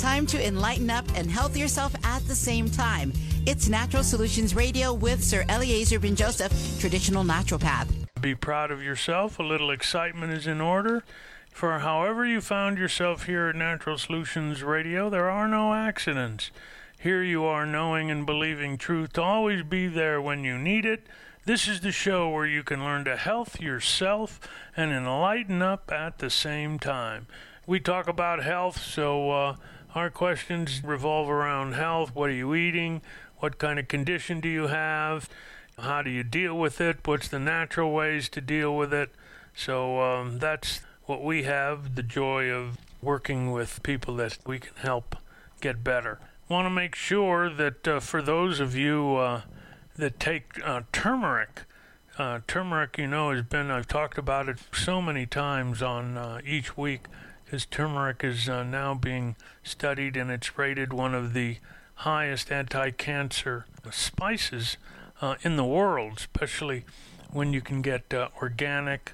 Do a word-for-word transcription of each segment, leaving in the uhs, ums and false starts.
Time to enlighten up and health yourself at the same time. It's Natural Solutions Radio with Sir Eliezer Ben Joseph, traditional naturopath. Be proud of yourself. A little excitement is in order. For however you found yourself here at Natural Solutions Radio, there are no accidents. Here you are knowing and believing truth to always be there when you need it. This is the show where you can learn to health yourself and enlighten up at the same time. We talk about health, so uh, our questions revolve around health. What are you eating? What kind of condition do you have? How do you deal with it? What's the natural ways to deal with it? So um, that's what we have, the joy of working with people that we can help get better. Want to make sure that uh, for those of you uh, that take uh, turmeric, uh, turmeric, you know, has been, I've talked about it so many times on uh, each week, because turmeric is uh, now being studied and it's rated one of the highest anti-cancer spices uh, in the world, especially when you can get uh, organic,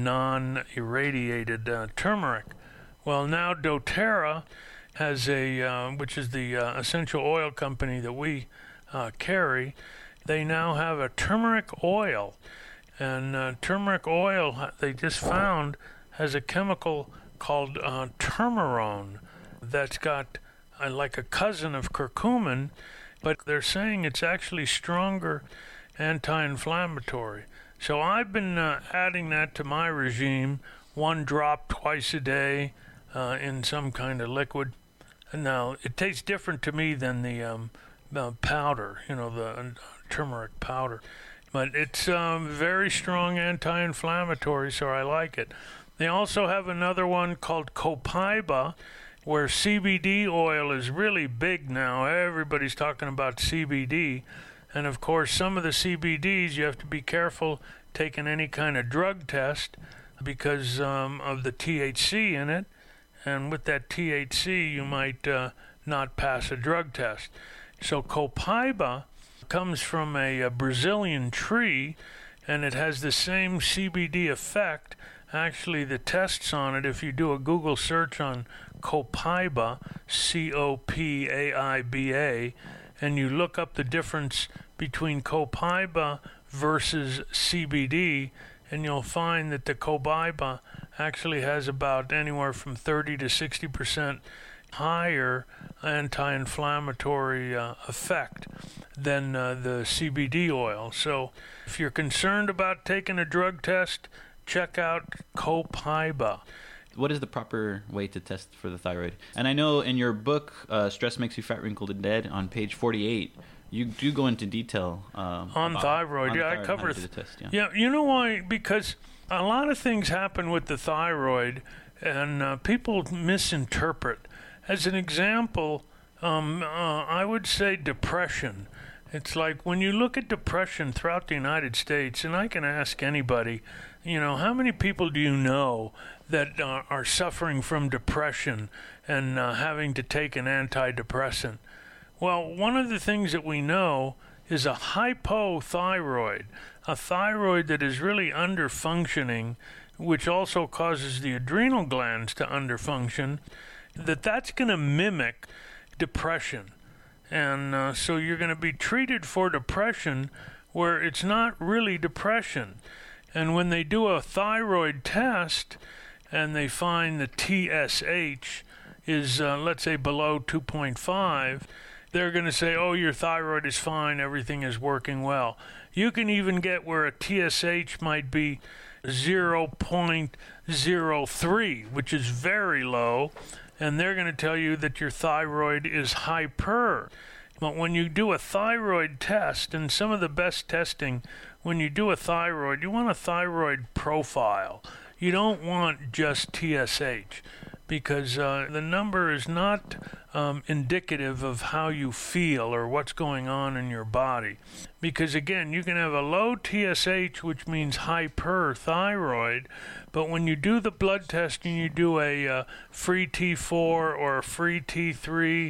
non-irradiated uh, turmeric. Well, now doTERRA has a, uh, which is the uh, essential oil company that we uh, carry, they now have a turmeric oil. And uh, turmeric oil, they just found, has a chemical called uh, turmerone that's got uh, like a cousin of curcumin, but they're saying it's actually stronger anti-inflammatory. So I've been uh, adding that to my regime, one drop twice a day uh, in some kind of liquid. And now, it tastes different to me than the, um, the powder, you know, the uh, turmeric powder. But it's um, very strong anti-inflammatory, so I like it. They also have another one called Copaiba, where C B D oil is really big now. Everybody's talking about C B D. And, of course, some of the C B Ds, you have to be careful taking any kind of drug test because um, of the T H C in it. And with that T H C, you might uh, not pass a drug test. So Copaiba comes from a, a Brazilian tree, and it has the same C B D effect. Actually, the tests on it, if you do a Google search on Copaiba, C O P A I B A, and you look up the difference between Copaiba versus C B D, and you'll find that the Copaiba actually has about anywhere from thirty to sixty percent higher anti-inflammatory uh, effect than uh, the C B D oil. So if you're concerned about taking a drug test, check out Copaiba. What is the proper way to test for the thyroid? And I know in your book, uh, Stress Makes You Fat, Wrinkled, and Dead, on page forty-eight, you do go into detail um, on about, thyroid. On yeah, thyroid, I cover the test. Yeah. yeah, you know why? Because a lot of things happen with the thyroid, and uh, people misinterpret. As an example, um, uh, I would say depression. It's like when you look at depression throughout the United States, and I can ask anybody, you know, how many people do you know that uh, are suffering from depression and uh, having to take an antidepressant? Well, one of the things that we know is a hypothyroid, a thyroid that is really underfunctioning, which also causes the adrenal glands to underfunction, that that's going to mimic depression. And uh, so you're going to be treated for depression where it's not really depression. And when they do a thyroid test and they find the T S H is, uh, let's say, below two point five, they're going to say, oh, your thyroid is fine, everything is working well. You can even get where a T S H might be zero point zero three, which is very low, and they're going to tell you that your thyroid is hyper. But when you do a thyroid test, and some of the best testing, when you do a thyroid, you want a thyroid profile. You don't want just T S H, because uh, the number is not um, indicative of how you feel or what's going on in your body. Because again, you can have a low T S H, which means hyperthyroid, but when you do the blood test and you do a uh, free T four or a free T three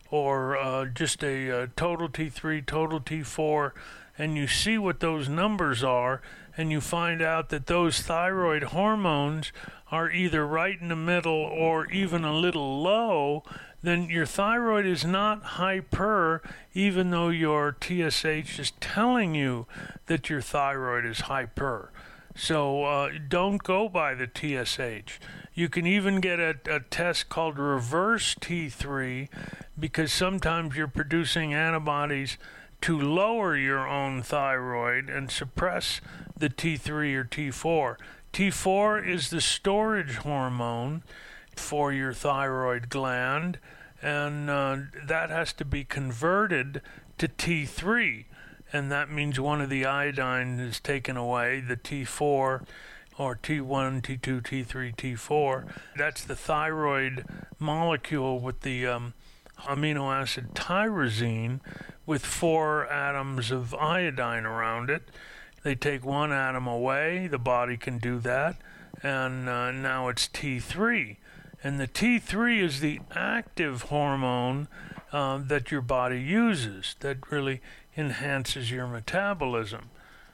or uh, just a uh, total T three, total T four, and you see what those numbers are, and you find out that those thyroid hormones are either right in the middle or even a little low, then your thyroid is not hyper, even though your T S H is telling you that your thyroid is hyper. So uh, don't go by the T S H. You can even get a, a test called reverse T three, because sometimes you're producing antibodies to lower your own thyroid and suppress the T three or T four. T four is the storage hormone for your thyroid gland, and uh, that has to be converted to T three, and that means one of the iodine is taken away, the T four, or T one, T two, T three, T four. That's the thyroid molecule with the um, amino acid tyrosine with four atoms of iodine around it. They take one atom away, the body can do that, and uh, now it's T three. And the T three is the active hormone uh, that your body uses that really enhances your metabolism.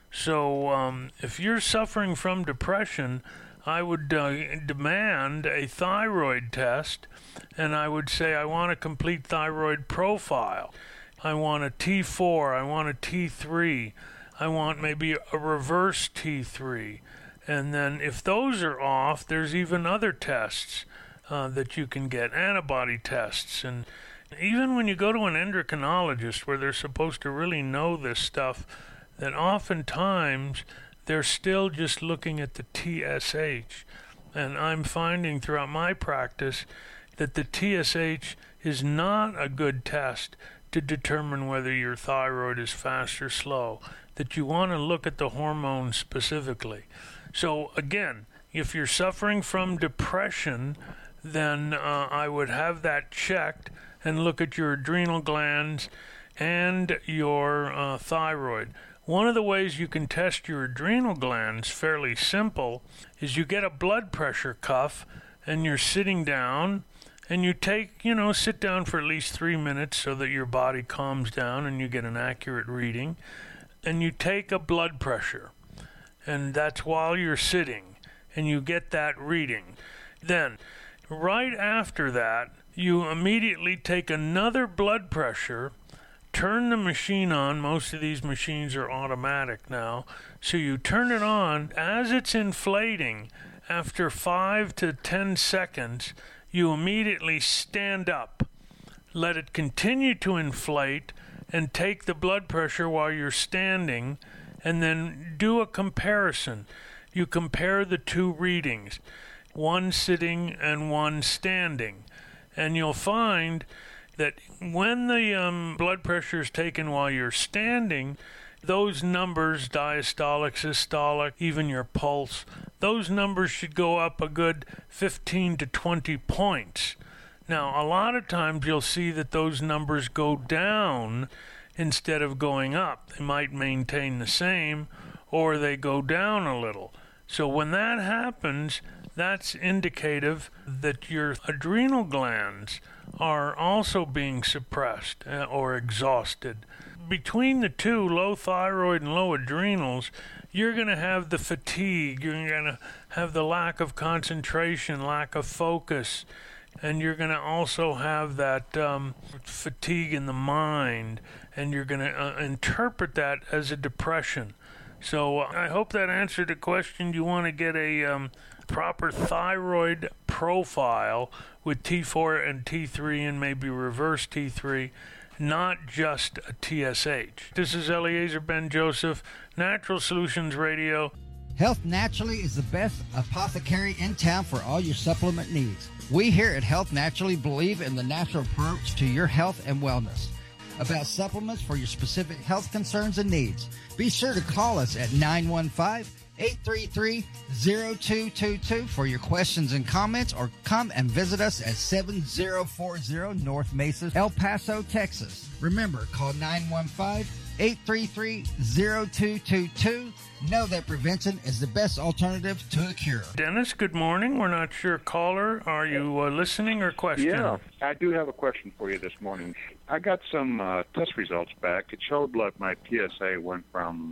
So um, if you're suffering from depression, I would uh, demand a thyroid test, and I would say I want a complete thyroid profile. I want a T four, I want a T three, I want maybe a reverse T three. And then if those are off, there's even other tests uh, that you can get, antibody tests. And even when you go to an endocrinologist where they're supposed to really know this stuff, that oftentimes they're still just looking at the T S H. And I'm finding throughout my practice that the T S H is not a good test to determine whether your thyroid is fast or slow, that you want to look at the hormones specifically. So again, if you're suffering from depression, then uh, I would have that checked and look at your adrenal glands and your uh, thyroid. One of the ways you can test your adrenal glands, fairly simple, is you get a blood pressure cuff and you're sitting down, and you take, you know, sit down for at least three minutes so that your body calms down and you get an accurate reading. And you take a blood pressure, and that's while you're sitting, and you get that reading. Then, right after that, you immediately take another blood pressure, turn the machine on. Most of these machines are automatic now. So you turn it on. As it's inflating, after five to ten seconds, you immediately stand up, let it continue to inflate, and take the blood pressure while you're standing, and then do a comparison. You compare the two readings, one sitting and one standing, and you'll find that when the um, blood pressure is taken while you're standing, those numbers, diastolic, systolic, even your pulse, those numbers should go up a good fifteen to twenty points. Now, a lot of times you'll see that those numbers go down instead of going up. They might maintain the same, or they go down a little. So when that happens, that's indicative that your adrenal glands are also being suppressed uh, or exhausted. Between the two, low thyroid and low adrenals, you're going to have the fatigue, you're going to have the lack of concentration, lack of focus, and you're going to also have that um, fatigue in the mind, and you're going to uh, interpret that as a depression. So uh, I hope that answered the question. You want to get a um, proper thyroid profile with T four and T three and maybe reverse T three, not just a T S H. This is Eliezer Ben-Joseph, Natural Solutions Radio. Health Naturally is the best apothecary in town for all your supplement needs. We here at Health Naturally believe in the natural approach to your health and wellness. About supplements for your specific health concerns and needs, be sure to call us at nine one five, eight three three, zero two two two for your questions and comments, or come and visit us at seven zero four zero North Mesa, El Paso, Texas. Remember, call nine one five, eight three three, zero two two two. Know that prevention is the best alternative to a cure. Dennis, good morning. We're not sure. Caller, are you uh, listening or questioning? Yeah, I do have a question for you this morning. I got some uh, test results back. It showed like my P S A went from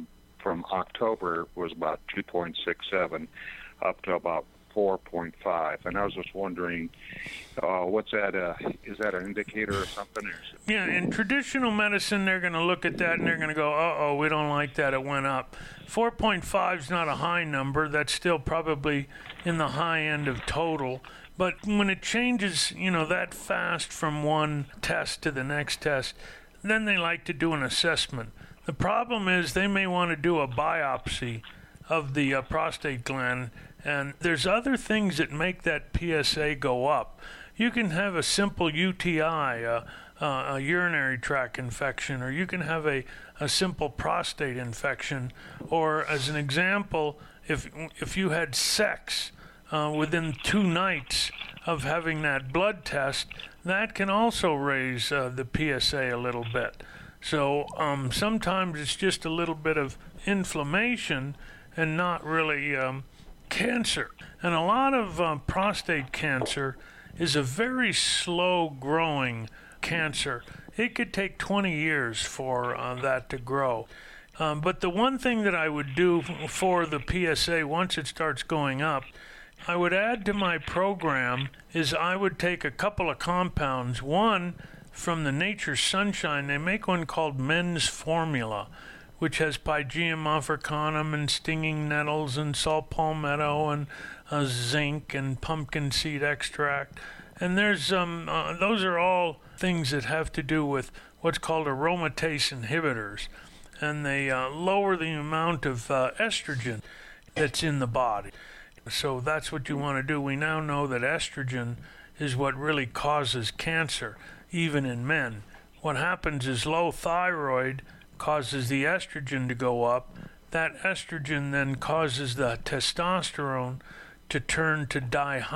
from October was about two point six seven up to about four point five. And I was just wondering, uh, what's that? Uh, is that an indicator or something? Or Yeah, in traditional medicine, they're going to look at that and they're going to go, uh-oh, we don't like that, it went up. four point five is not a high number. That's still probably in the high end of total. But when it changes, you know, that fast from one test to the next test, then they like to do an assessment. The problem is they may want to do a biopsy of the uh, prostate gland, and there's other things that make that P S A go up. You can have a simple U T I, uh, uh, a urinary tract infection, or you can have a, a simple prostate infection, or as an example, if if you had sex uh, within two nights of having that blood test, that can also raise uh, the P S A a little bit. So um, sometimes it's just a little bit of inflammation and not really um, cancer. And a lot of uh, prostate cancer is a very slow-growing cancer. It could take twenty years for uh, that to grow. Um, but the one thing that I would do for the P S A once it starts going up, I would add to my program is I would take a couple of compounds. One, from the Nature Sunshine, they make one called Men's Formula, which has Pygeum africanum and stinging nettles and saw palmetto and uh, zinc and pumpkin seed extract. And there's um, uh, those are all things that have to do with what's called aromatase inhibitors, and they uh, lower the amount of uh, estrogen that's in the body. So that's what you want to do. We now know that estrogen is what really causes cancer, even in men. What happens is low thyroid causes the estrogen to go up. That estrogen then causes the testosterone to turn to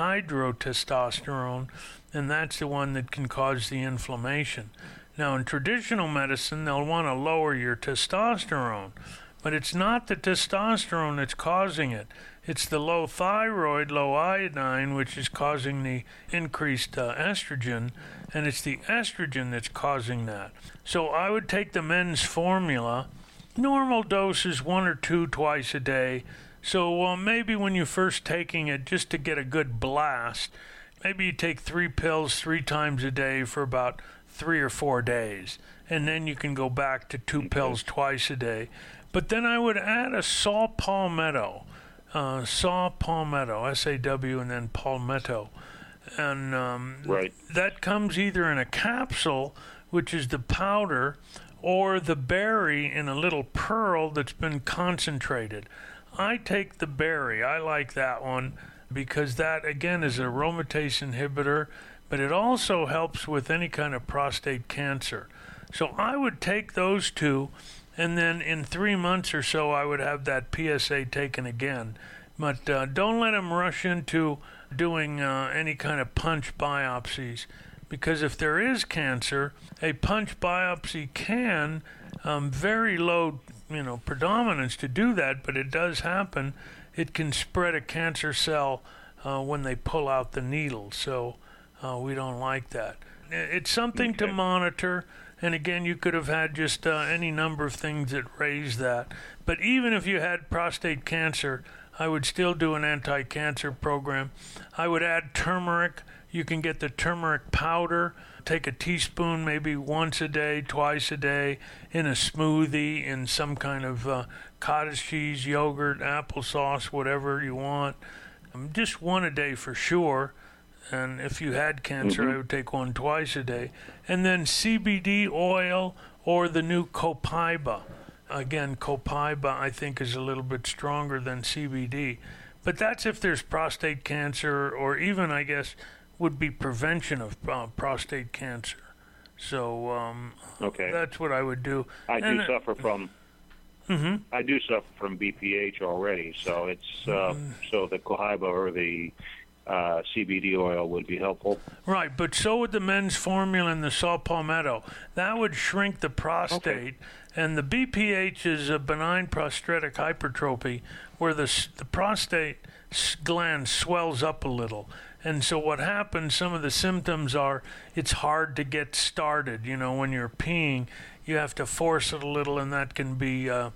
dihydrotestosterone, and that's the one that can cause the inflammation. Now, in traditional medicine, they'll want to lower your testosterone, but it's not the testosterone that's causing it. It's the low thyroid, low iodine, which is causing the increased uh, estrogen, and it's the estrogen that's causing that. So I would take the Men's Formula. Normal dose is one or two twice a day. So uh, maybe when you're first taking it, just to get a good blast, maybe you take three pills three times a day for about three or four days. And then you can go back to two pills twice a day. But then I would add a saw palmetto. Uh, saw palmetto, S A W and then palmetto. And um, right. that comes either in a capsule, which is the powder, or the berry in a little pearl that's been concentrated. I take the berry. I like that one because that, again, is an aromatase inhibitor, but it also helps with any kind of prostate cancer. So I would take those two, and then in three months or so, I would have that P S A taken again. But uh, don't let them rush into doing uh, any kind of punch biopsies, because if there is cancer, a punch biopsy can, um, very low, you know, predominance to do that, but it does happen. It can spread a cancer cell uh, when they pull out the needle, so uh, we don't like that. It's something okay. to monitor. And again, you could have had just uh, any number of things that raise that. But even if you had prostate cancer, I would still do an anti-cancer program. I would add turmeric. You can get the turmeric powder. Take a teaspoon maybe once a day, twice a day, in a smoothie, in some kind of uh, cottage cheese, yogurt, applesauce, whatever you want. Um, just one a day for sure. And if you had cancer, mm-hmm. I would take one twice a day. And then C B D oil or the new Copaiba. Again, Copaiba, I think, is a little bit stronger than C B D. But that's if there's prostate cancer, or even, I guess, would be prevention of uh, prostate cancer. So um, okay. that's what I would do. I and do suffer from... Mm-hmm. I do suffer from B P H already, so it's uh, mm. so the Copaiba or the Uh, C B D oil would be helpful. Right, but so would the Men's Formula and the saw palmetto. That would shrink the prostate. Okay. And the B P H is a benign prostatic hypertrophy, where the the prostate gland swells up a little. And so what happens, some of the symptoms are, it's hard to get started. You know, when you're peeing, you have to force it a little, and that can be uh,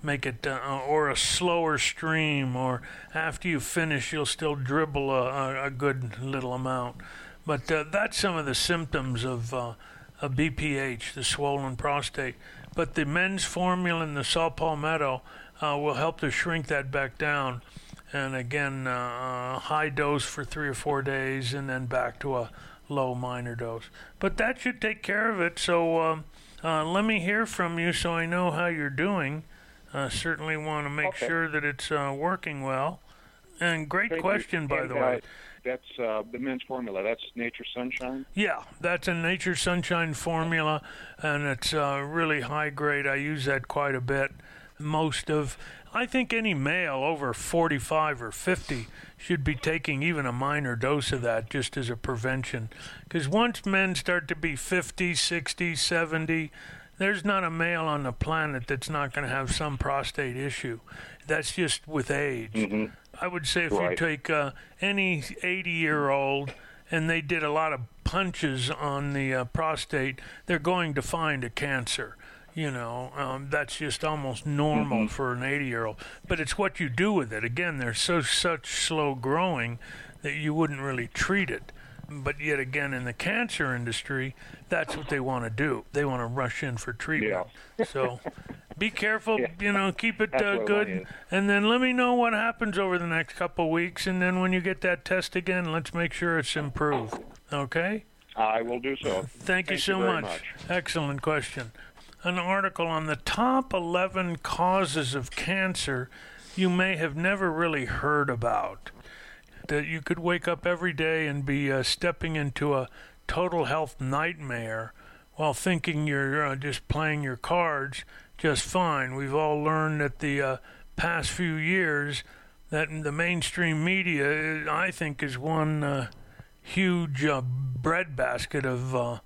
make it, uh, or a slower stream, or after you finish, you'll still dribble a, a, a good little amount. But uh, that's some of the symptoms of uh, a B P H, the swollen prostate. But the men's formula and the saw palmetto uh, will help to shrink that back down. And again, uh, high dose for three or four days, and then back to a low minor dose. But that should take care of it. So uh, uh, let me hear from you so I know how you're doing. Uh, certainly want to make Okay. sure that it's uh, working well. And great Thank question, you. by And, the way. Uh, that's uh, the men's formula. That's Nature Sunshine. Yeah, that's a Nature Sunshine formula, and it's uh, really high grade. I use that quite a bit. Most of, I think any male over forty-five or fifty should be taking even a minor dose of that just as a prevention. Because once men start to be fifty, sixty, seventy, there's not a male on the planet that's not going to have some prostate issue. That's just with age. Mm-hmm. I would say if Right. you take uh, any eighty-year-old and they did a lot of punches on the uh, prostate, they're going to find a cancer. You know, um, that's just almost normal Mm-hmm. for an eighty-year-old. But it's what you do with it. Again, they're so such slow growing that you wouldn't really treat it. But yet again, in the cancer industry, that's what they want to do. They want to rush in for treatment. So be careful, Yeah. you know, keep it That's uh, what I good. wanted. And then let me know what happens over the next couple of weeks. And then when you get that test again, let's make sure it's improved. Okay? I will do so. Thank, you so very much. much. Excellent question. An article on the top eleven causes of cancer you may have never really heard about. That you could wake up every day and be uh, stepping into a total health nightmare while thinking you're uh, just playing your cards just fine. We've all learned that the uh, past few years that the mainstream media, I think, is one uh, huge uh, breadbasket of uh,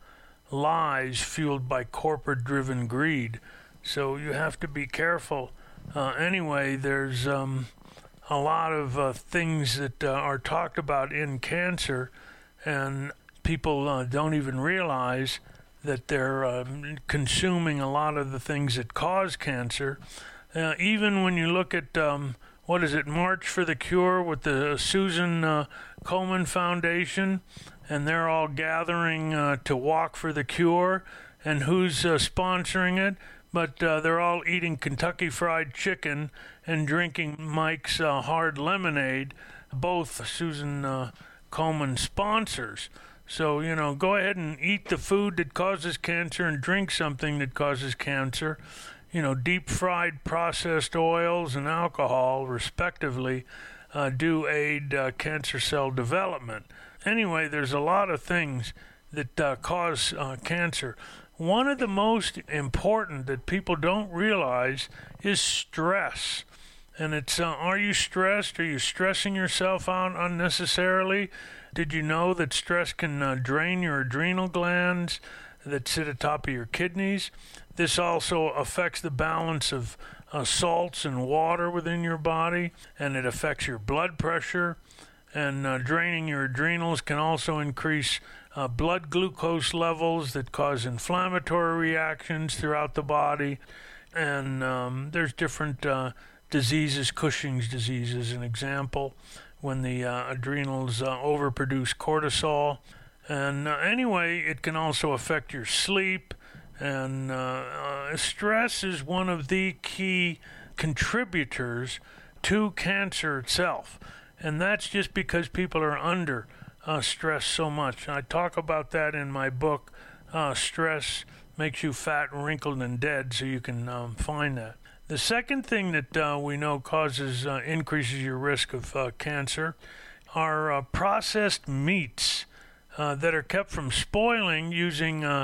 lies fueled by corporate-driven greed. So you have to be careful. Uh, anyway, there's um, a lot of uh, things that uh, are talked about in cancer, and people uh, don't even realize that they're um, consuming a lot of the things that cause cancer. Uh, even when you look at, um, what is it, March for the Cure with the Susan uh, Komen Foundation, and they're all gathering uh, to walk for the cure, and who's uh, sponsoring it? But uh, they're all eating Kentucky Fried Chicken and drinking Mike's uh, Hard Lemonade, both Susan uh, Komen sponsors. So, you know, go ahead and eat the food that causes cancer and drink something that causes cancer. You know, deep-fried processed oils and alcohol, respectively, uh, do aid uh, cancer cell development. Anyway, there's a lot of things that uh, cause uh, cancer. One of the most important that people don't realize is stress. And it's, uh, are you stressed? Are you stressing yourself out unnecessarily? Did you know that stress can uh, drain your adrenal glands that sit atop of your kidneys? This also affects the balance of uh, salts and water within your body, and it affects your blood pressure. And uh, draining your adrenals can also increase uh, blood glucose levels that cause inflammatory reactions throughout the body. And um, there's different uh, diseases. Cushing's disease is an example, when the uh, adrenals uh, overproduce cortisol. And uh, anyway, it can also affect your sleep. And uh, uh, stress is one of the key contributors to cancer itself. And that's just because people are under uh, stress so much. I talk about that in my book, uh, Stress Makes You Fat, Wrinkled, and Dead, so you can um, find that. The second thing that uh, we know causes, uh, increases your risk of uh, cancer are uh, processed meats uh, that are kept from spoiling using uh,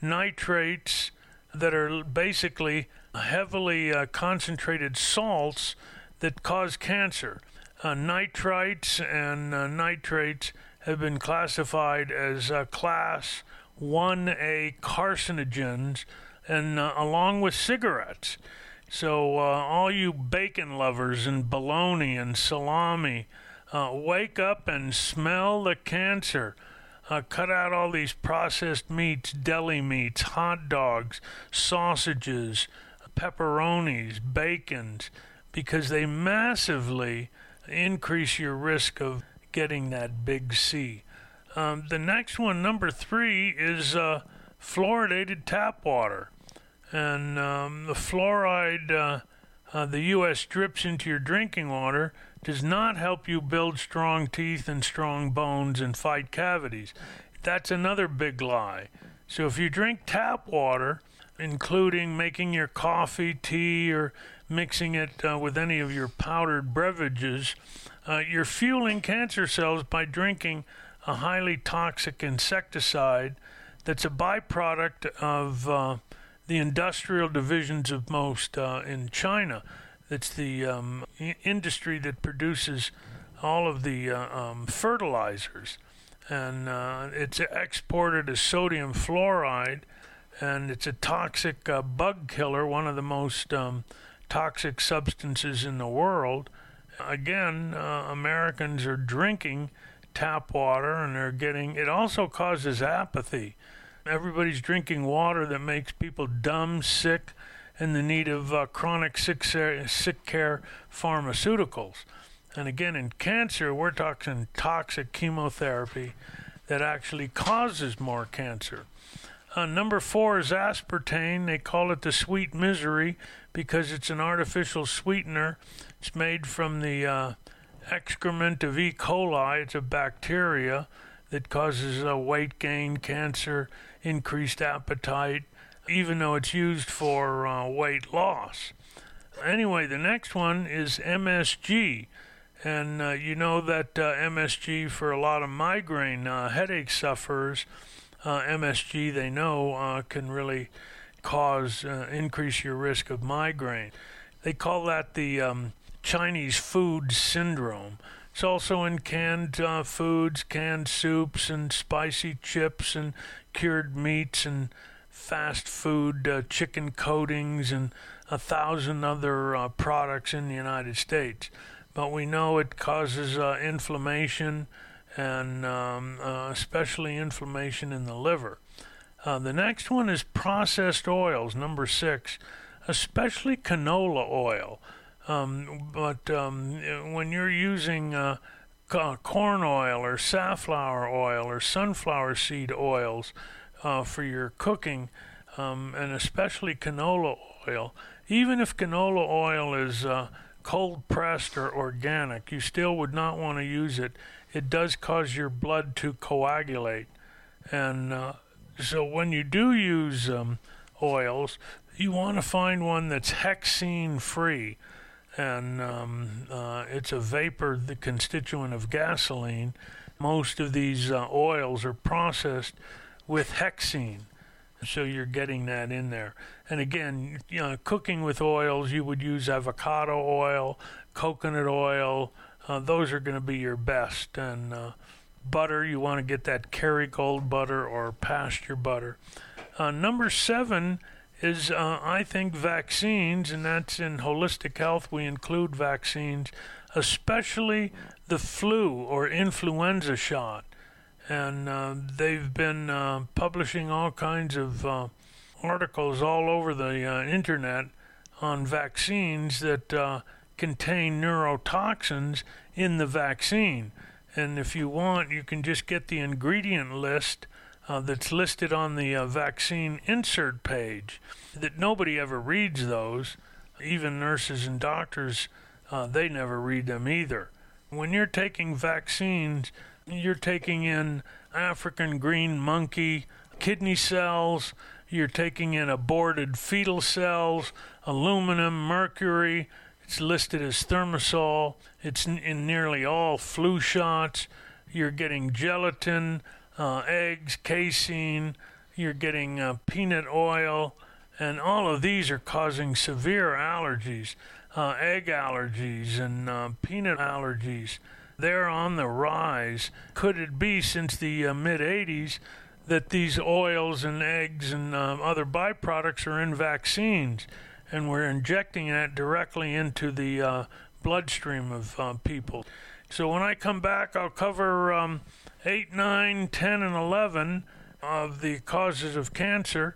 nitrates that are basically heavily uh, concentrated salts that cause cancer. Uh, nitrites and uh, nitrates have been classified as uh, class one A carcinogens, and uh, along with cigarettes. So uh, all you bacon lovers and bologna and salami, uh, wake up and smell the cancer. Uh, cut out all these processed meats, deli meats, hot dogs, sausages, pepperonis, bacons, because they massively increase your risk of getting that big C. Um, the next one, number three, is uh, fluoridated tap water. And um, the fluoride uh, uh, the U S drips into your drinking water does not help you build strong teeth and strong bones and fight cavities. That's another big lie. So if you drink tap water, including making your coffee, tea, or mixing it uh, with any of your powdered beverages, uh, you're fueling cancer cells by drinking a highly toxic insecticide that's a byproduct of uh, the industrial divisions of most uh, in China. It's the um, I- industry that produces all of the uh, um, fertilizers. And uh, it's exported as sodium fluoride, and it's a toxic uh, bug killer, one of the most um, toxic substances in the world. Again, uh, Americans are drinking tap water, and they're getting, it also causes apathy. Everybody's drinking water that makes people dumb, sick, and the need of uh, chronic sick, sick care pharmaceuticals. And again, in cancer, we're talking toxic chemotherapy that actually causes more cancer. Uh, number four is aspartame. They call it the sweet misery because it's an artificial sweetener. It's made from the uh, excrement of E. coli. It's a bacteria that causes uh, weight gain, cancer, increased appetite, even though it's used for uh, weight loss. Anyway, the next one is M S G. And uh, you know that uh, M S G, for a lot of migraine uh, headache sufferers, uh, M S G, they know, uh, can really cause, uh, increase your risk of migraine. They call that the um, Chinese food syndrome. It's also in canned uh, foods, canned soups, and spicy chips, and cured meats, and fast food uh, chicken coatings, and a thousand other uh, products in the United States. But we know it causes uh, inflammation, and um, uh, especially inflammation in the liver. Uh, the next one is processed oils, number six, especially canola oil. Um, but um, when you're using uh, corn oil or safflower oil or sunflower seed oils uh, for your cooking, um, and especially canola oil, even if canola oil is uh, cold pressed or organic, you still would not want to use it. It does cause your blood to coagulate. And uh, so when you do use um, oils, you want to find one that's hexene free. And um, uh, it's a vapor, the constituent of gasoline. Most of these uh, oils are processed with hexene, so you're getting that in there. And again, you know, cooking with oils, you would use avocado oil, coconut oil. Uh, those are going to be your best. And uh, butter, you want to get that Kerrygold butter or pasture butter. Uh, number seven is, uh, I think, vaccines, and that's in holistic health. We include vaccines, especially the flu or influenza shot. And uh, they've been uh, publishing all kinds of uh, articles all over the uh, internet on vaccines that uh, contain neurotoxins in the vaccine. And if you want, you can just get the ingredient list Uh, that's listed on the uh, vaccine insert page. That nobody ever reads those. Even nurses and doctors, uh, they never read them either. When you're taking vaccines, you're taking in African green monkey kidney cells, you're taking in aborted fetal cells, aluminum, mercury. It's listed as thimerosal. It's in, in nearly all flu shots. You're getting gelatin, Uh, eggs, casein, you're getting uh, peanut oil, and all of these are causing severe allergies, uh, egg allergies and uh, peanut allergies. They're on the rise. Could it be since the uh, mid eighties that these oils and eggs and uh, other byproducts are in vaccines, and we're injecting that directly into the uh, bloodstream of uh, people? So when I come back, I'll cover um, eight, nine, ten, and eleven of the causes of cancer.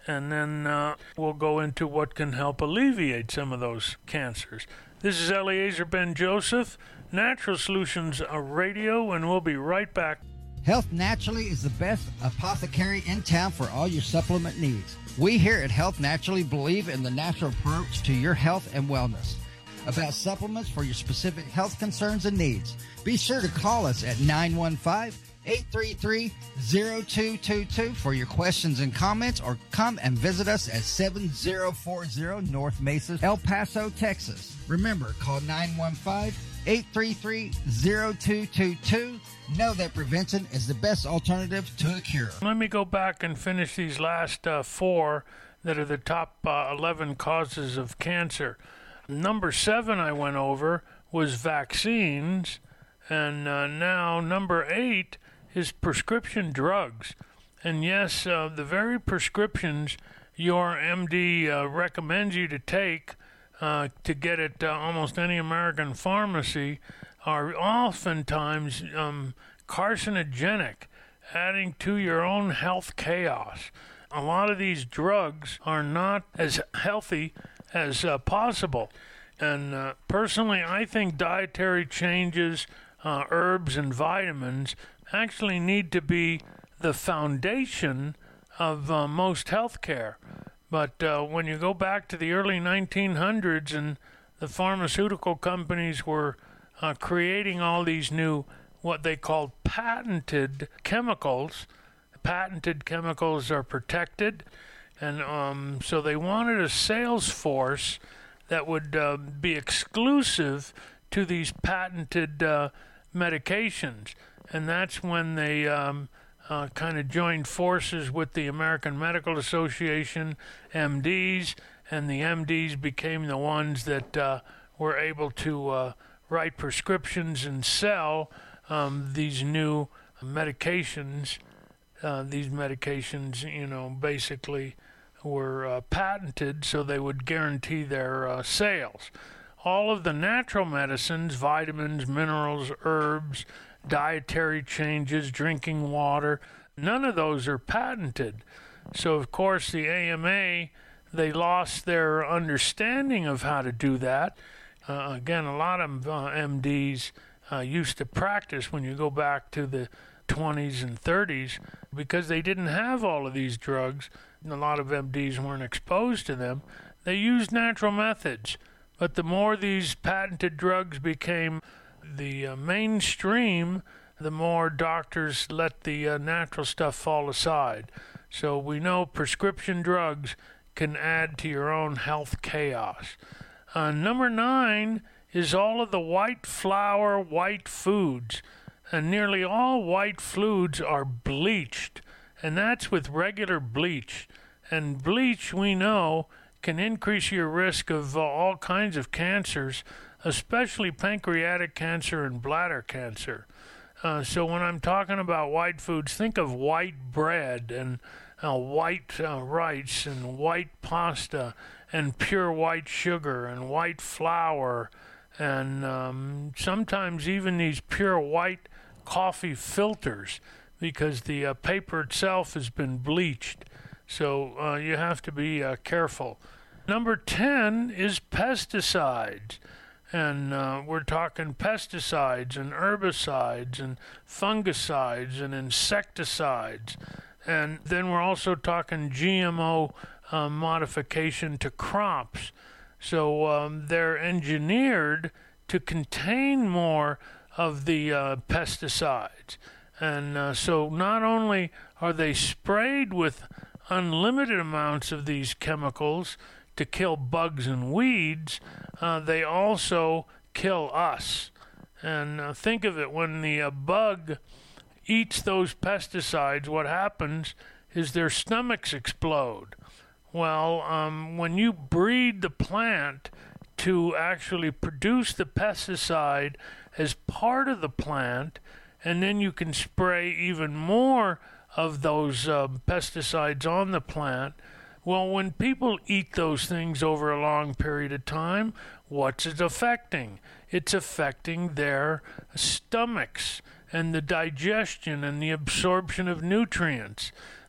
and then uh, we'll go into what can help alleviate some of those cancers. This is Eliezer Ben-Joseph, Natural Solutions Radio, and we'll be right back. Health Naturally is the best apothecary in town for all your supplement needs. We here at Health Naturally believe in the natural approach to your health and wellness. About supplements for your specific health concerns and needs, be sure to call us at nine one five, eight three three, zero two two two for your questions and comments, or come and visit us at seven zero four zero North Mesa, El Paso, Texas. Remember, call nine one five, eight three three, zero two two two. Know that prevention is the best alternative to a cure. Let me go back and finish these last uh, four that are the top uh, eleven causes of cancer. Number seven I went over was vaccines, and uh, now number eight is prescription drugs. And yes, uh, the very prescriptions your M D uh, recommends you to take uh, to get at uh, almost any American pharmacy are oftentimes um, carcinogenic, adding to your own health chaos. A lot of these drugs are not as healthy as uh, possible. And uh, personally, I think dietary changes, uh, herbs and vitamins actually need to be the foundation of uh, most health care. But uh, when you go back to the early nineteen hundreds and the pharmaceutical companies were uh, creating all these new, what they called patented chemicals, patented chemicals are protected, and um, so they wanted a sales force that would uh, be exclusive to these patented uh, medications. And that's when they um, uh, kind of joined forces with the American Medical Association, M Ds, and the M Ds became the ones that uh, were able to uh, write prescriptions and sell um, these new medications. Uh, these medications, you know, basically were uh, patented so they would guarantee their uh, sales. All of the natural medicines, vitamins, minerals, herbs, dietary changes, drinking water, none of those are patented. So, of course, the A M A, they lost their understanding of how to do that. Uh, again, a lot of uh, M Ds uh, used to practice when you go back to the twenties and thirties because they didn't have all of these drugs. And a lot of M Ds weren't exposed to them. They used natural methods. But the more these patented drugs became the uh, mainstream, the more doctors let the uh, natural stuff fall aside. So we know prescription drugs can add to your own health chaos. Uh, number nine is all of the white flour, white foods. And nearly all white foods are bleached, and that's with regular bleach. And bleach, we know, can increase your risk of uh, all kinds of cancers, especially pancreatic cancer and bladder cancer. Uh, so when I'm talking about white foods, think of white bread and uh, white uh, rice and white pasta and pure white sugar and white flour and um, sometimes even these pure white coffee filters because the uh, paper itself has been bleached. So uh, you have to be uh, careful. Number ten is pesticides. And uh, we're talking pesticides and herbicides and fungicides and insecticides. And then we're also talking G M O uh, modification to crops. So um, they're engineered to contain more of the uh, pesticides. And uh, so not only are they sprayed with unlimited amounts of these chemicals to kill bugs and weeds, uh, they also kill us. And uh, think of it, when the uh, bug eats those pesticides, what happens is their stomachs explode. Well, um, when you breed the plant to actually produce the pesticide as part of the plant, and then you can spray even more of those uh, pesticides on the plant. Well, when people eat those things over a long period of time, what's it affecting? It's affecting their stomachs and the digestion and the absorption of nutrients.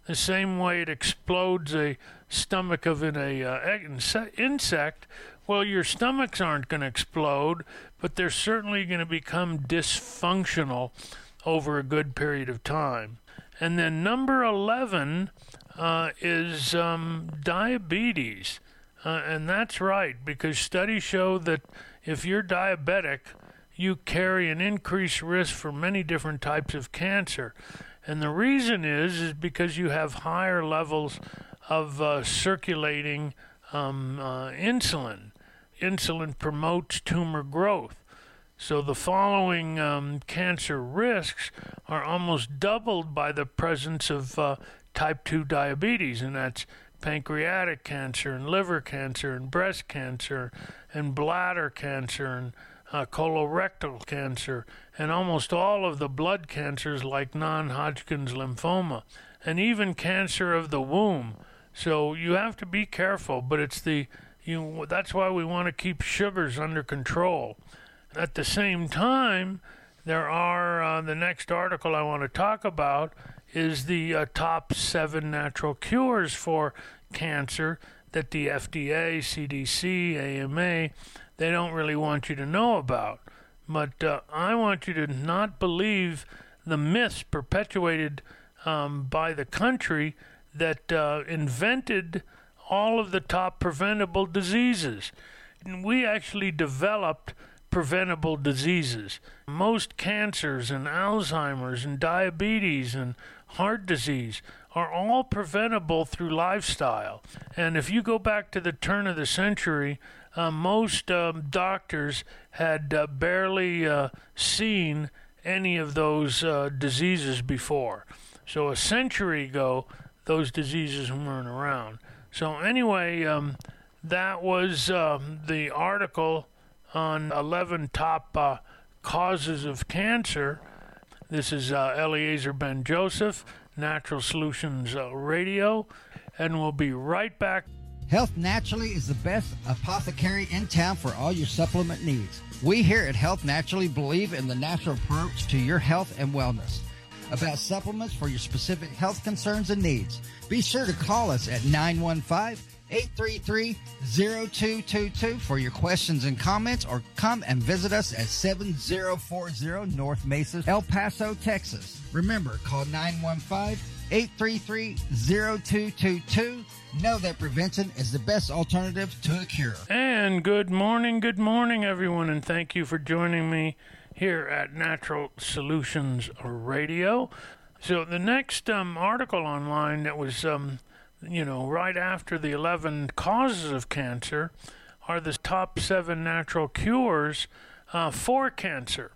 the same way it explodes a stomach of an a, uh, inse- insect. Well, your stomachs aren't going to explode, but they're certainly going to become dysfunctional over a good period of time. And then number eleven uh, is um, diabetes. Uh, and that's right, because studies show that if you're diabetic, you carry an increased risk for many different types of cancer. And the reason is, is because you have higher levels of uh, circulating um, uh, insulin. Insulin promotes tumor growth. So the following um, cancer risks are almost doubled by the presence of uh, type two diabetes, and that's pancreatic cancer and liver cancer and breast cancer and bladder cancer and uh, colorectal cancer and almost all of the blood cancers like non-Hodgkin's lymphoma and even cancer of the womb. So you have to be careful, but it's the you that's why we want to keep sugars under control. At the same time, there are uh, the next article I want to talk about is the uh, top seven natural cures for cancer that the F D A, C D C, A M A, they don't really want you to know about. But uh, I want you to not believe the myths perpetuated um, by the country that uh, invented all of the top preventable diseases. And we actually developed preventable diseases. Most cancers and Alzheimer's and diabetes and heart disease are all preventable through lifestyle. And if you go back to the turn of the century, uh, most um, doctors had uh, barely uh, seen any of those uh, diseases before. So a century ago, those diseases weren't around. So anyway, um, that was um, the article on eleven top uh, causes of cancer. This is uh, Eliezer Ben-Joseph, Natural Solutions uh, Radio, and we'll be right back. Health Naturally is the best apothecary in town for all your supplement needs. We here at Health Naturally believe in the natural approach to your health and wellness. About supplements for your specific health concerns and needs, be sure to call us at nine one five, eight three three, zero two two two for your questions and comments, or come and visit us at seven zero four zero North Mesa, El Paso, Texas. Remember, call nine one five, eight three three, zero two two two. Know that prevention is the best alternative to a cure. And good morning, good morning, everyone, and thank you for joining me here at Natural Solutions Radio. So the next um, article online that was, um, you know, right after the eleven causes of cancer are the top seven natural cures uh, for cancer.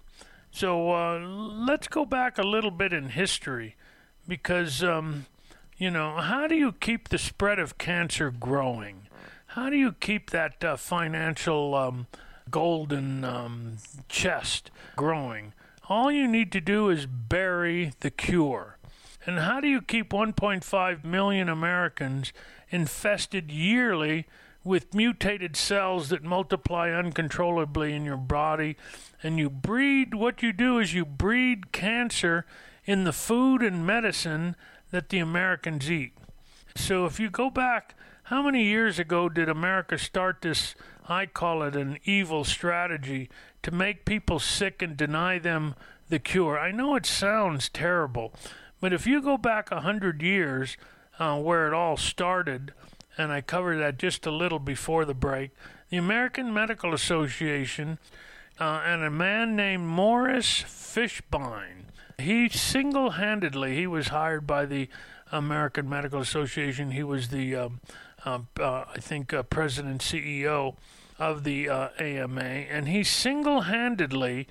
So uh, let's go back a little bit in history because, um, you know, how do you keep the spread of cancer growing? How do you keep that uh, financial um, golden um, chest growing? All you need to do is bury the cure. And how do you keep one point five million Americans infested yearly with mutated cells that multiply uncontrollably in your body? And you breed, what you do is you breed cancer in the food and medicine that the Americans eat. So if you go back, how many years ago did America start this, I call it an evil strategy, to make people sick and deny them the cure? I know it sounds terrible, but if you go back a hundred years uh, where it all started, and I covered that just a little before the break, the American Medical Association uh, and a man named Morris Fishbein, he single-handedly, he was hired by the American Medical Association. He was the, um, uh, uh, I think, uh, president C E O of the uh, A M A, and he single-handedly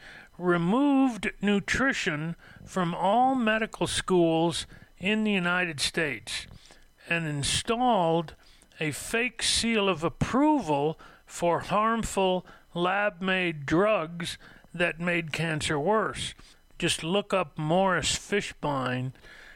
removed nutrition from all medical schools in the United States and installed a fake seal of approval for harmful lab-made drugs that made cancer worse. Just look up Morris Fishbein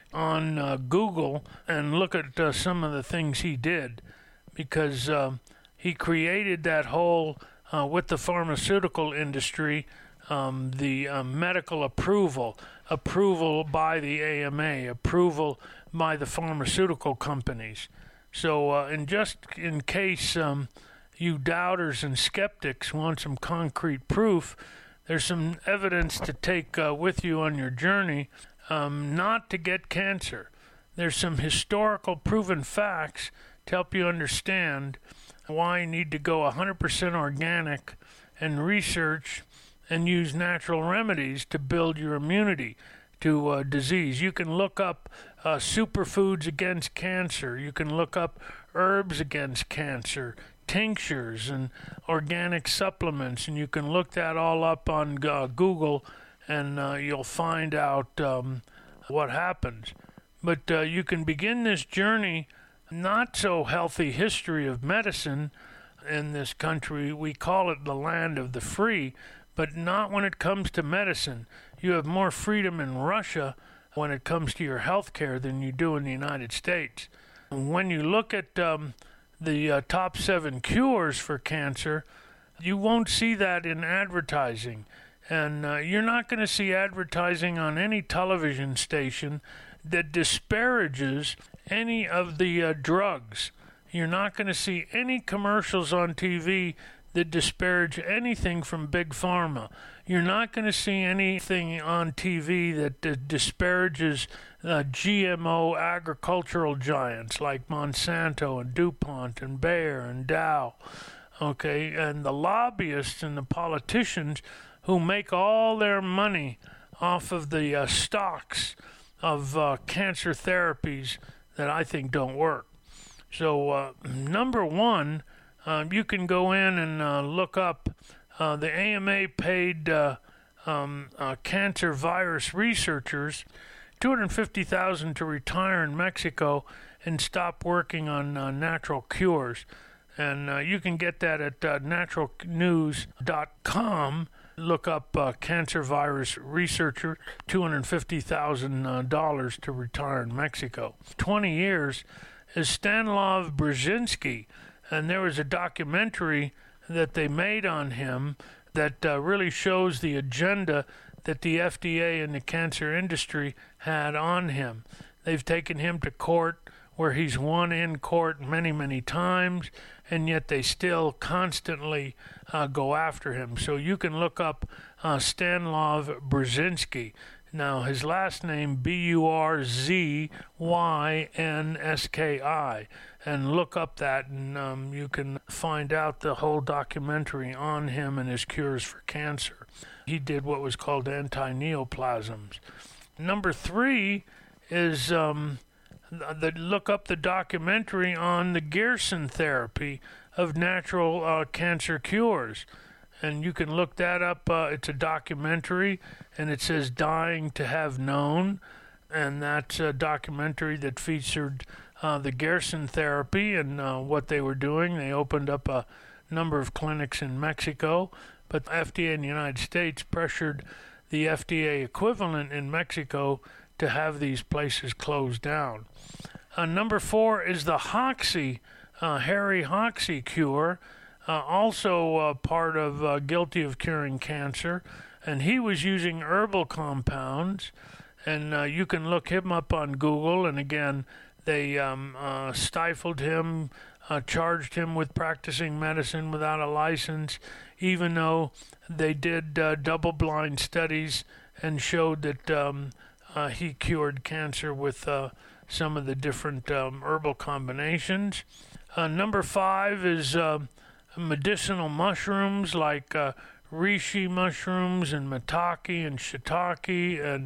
on uh, Google and look at uh, some of the things he did, because uh, he created that whole, uh, with the pharmaceutical industry, um, the uh, medical approval, approval by the A M A, approval by the pharmaceutical companies. So uh, in just in case um, you doubters and skeptics want some concrete proof, there's some evidence to take uh, with you on your journey um, not to get cancer. There's some historical proven facts to help you understand why you need to go one hundred percent organic and research and use natural remedies to build your immunity to uh, disease. You can look up uh, superfoods against cancer. You can look up herbs against cancer, tinctures and organic supplements, and you can look that all up on uh, Google, and uh, you'll find out um, what happens. But uh, you can begin this journey, not so healthy history of medicine in this country. We call it the land of the free, but not when it comes to medicine. You have more freedom in Russia when it comes to your health care than you do in the United States. When you look at um, the uh, top seven cures for cancer, you won't see that in advertising. And uh, you're not going to see advertising on any television station that disparages any of the uh, drugs. You're not going to see any commercials on T V that disparage anything from Big Pharma. You're not going to see anything on T V that uh, disparages uh, G M O agricultural giants like Monsanto and DuPont and Bayer and Dow. Okay, and the lobbyists and the politicians who make all their money off of the uh, stocks of uh, cancer therapies that I think don't work. So, uh, number one, uh, you can go in and uh, look up uh, the A M A paid uh, um, uh, cancer virus researchers two hundred fifty thousand dollars to retire in Mexico and stop working on uh, natural cures. And uh, you can get that at uh, natural news dot com. Look up uh, cancer virus researcher, two hundred fifty thousand dollars uh, to retire in Mexico. twenty years is Stanislav Brzezinski, and there was a documentary that they made on him that uh, really shows the agenda that the F D A and the cancer industry had on him. They've taken him to court where he's won in court many, many times, and yet they still constantly uh, go after him. So you can look up uh, Stanislav Brzezinski. Now, his last name, B U R Z Y N S K I, and look up that, and um, you can find out the whole documentary on him and his cures for cancer. He did what was called anti-neoplasms. Number three is um, the, look up the documentary on the Gerson therapy of natural uh, cancer cures. And you can look that up. Uh, it's a documentary, and it says Dying to Have Known. And that's a documentary that featured uh, the Gerson therapy and uh, what they were doing. They opened up a number of clinics in Mexico, but the F D A in the United States pressured the F D A equivalent in Mexico to have these places closed down. Uh, number four is the Hoxsey, uh, Harry Hoxsey cure. Uh, also uh, part of uh, Guilty of Curing Cancer, and he was using herbal compounds, and uh, you can look him up on Google, and again, they um, uh, stifled him, uh, charged him with practicing medicine without a license, even though they did uh, double-blind studies and showed that um, uh, he cured cancer with uh, some of the different um, herbal combinations. Uh, number five is Uh, medicinal mushrooms like uh, reishi mushrooms and maitake and shiitake and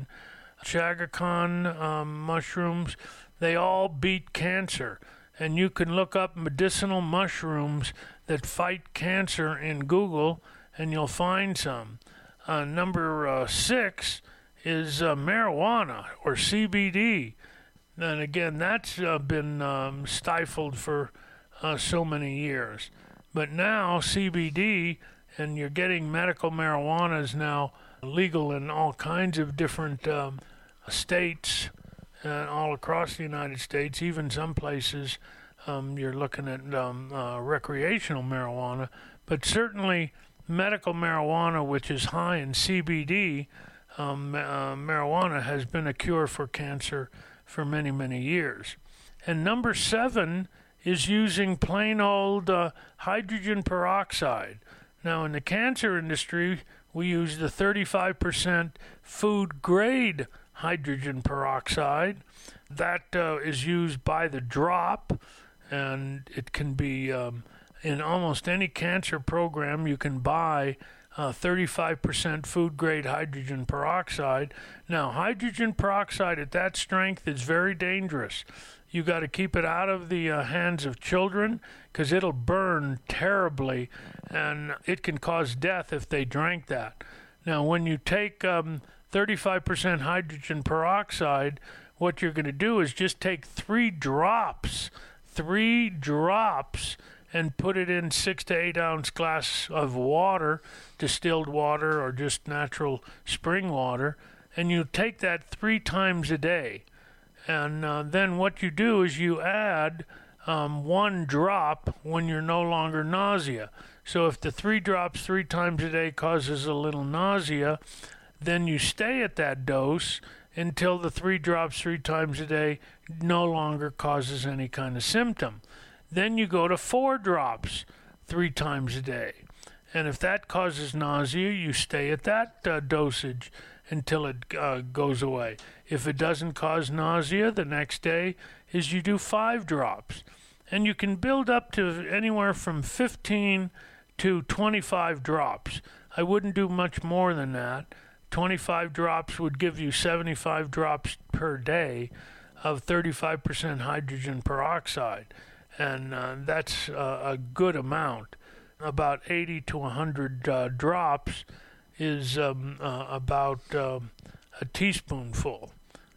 chagokan um, mushrooms. They all beat cancer. And you can look up medicinal mushrooms that fight cancer in Google, and you'll find some. Uh, number uh, six is uh, marijuana, or C B D. And again, that's uh, been um, stifled for uh, so many years. But now C B D, and you're getting medical marijuana is now legal in all kinds of different um, states and all across the United States. Even some places um, you're looking at um, uh, recreational marijuana. But certainly medical marijuana, which is high in C B D, um, uh, marijuana has been a cure for cancer for many, many years. And number seven is using plain old uh, hydrogen peroxide. Now, in the cancer industry, we use the thirty-five percent food-grade hydrogen peroxide. That uh, is used by the drop, and it can be um, in almost any cancer program. You can buy uh, thirty-five percent food-grade hydrogen peroxide. Now, hydrogen peroxide at that strength is very dangerous. You got to keep it out of the uh, hands of children because it'll burn terribly, and it can cause death if they drank that. Now, when you take um, thirty-five percent hydrogen peroxide, what you're going to do is just take three drops, three drops, and put it in six to eight ounce glass of water, distilled water or just natural spring water, and you take that three times a day. And uh, then what you do is you add um, one drop when you're no longer nausea. So if the three drops three times a day causes a little nausea, then you stay at that dose until the three drops three times a day no longer causes any kind of symptom. Then you go to four drops three times a day. And if that causes nausea, you stay at that uh, dosage until it uh, goes away. If it doesn't cause nausea, the next day is you do five drops. And you can build up to anywhere from fifteen to twenty-five drops. I wouldn't do much more than that. twenty-five drops would give you seventy-five drops per day of thirty-five percent hydrogen peroxide. And uh, that's uh, a good amount. About eighty to one hundred uh, drops is um, uh, about uh, a teaspoonful.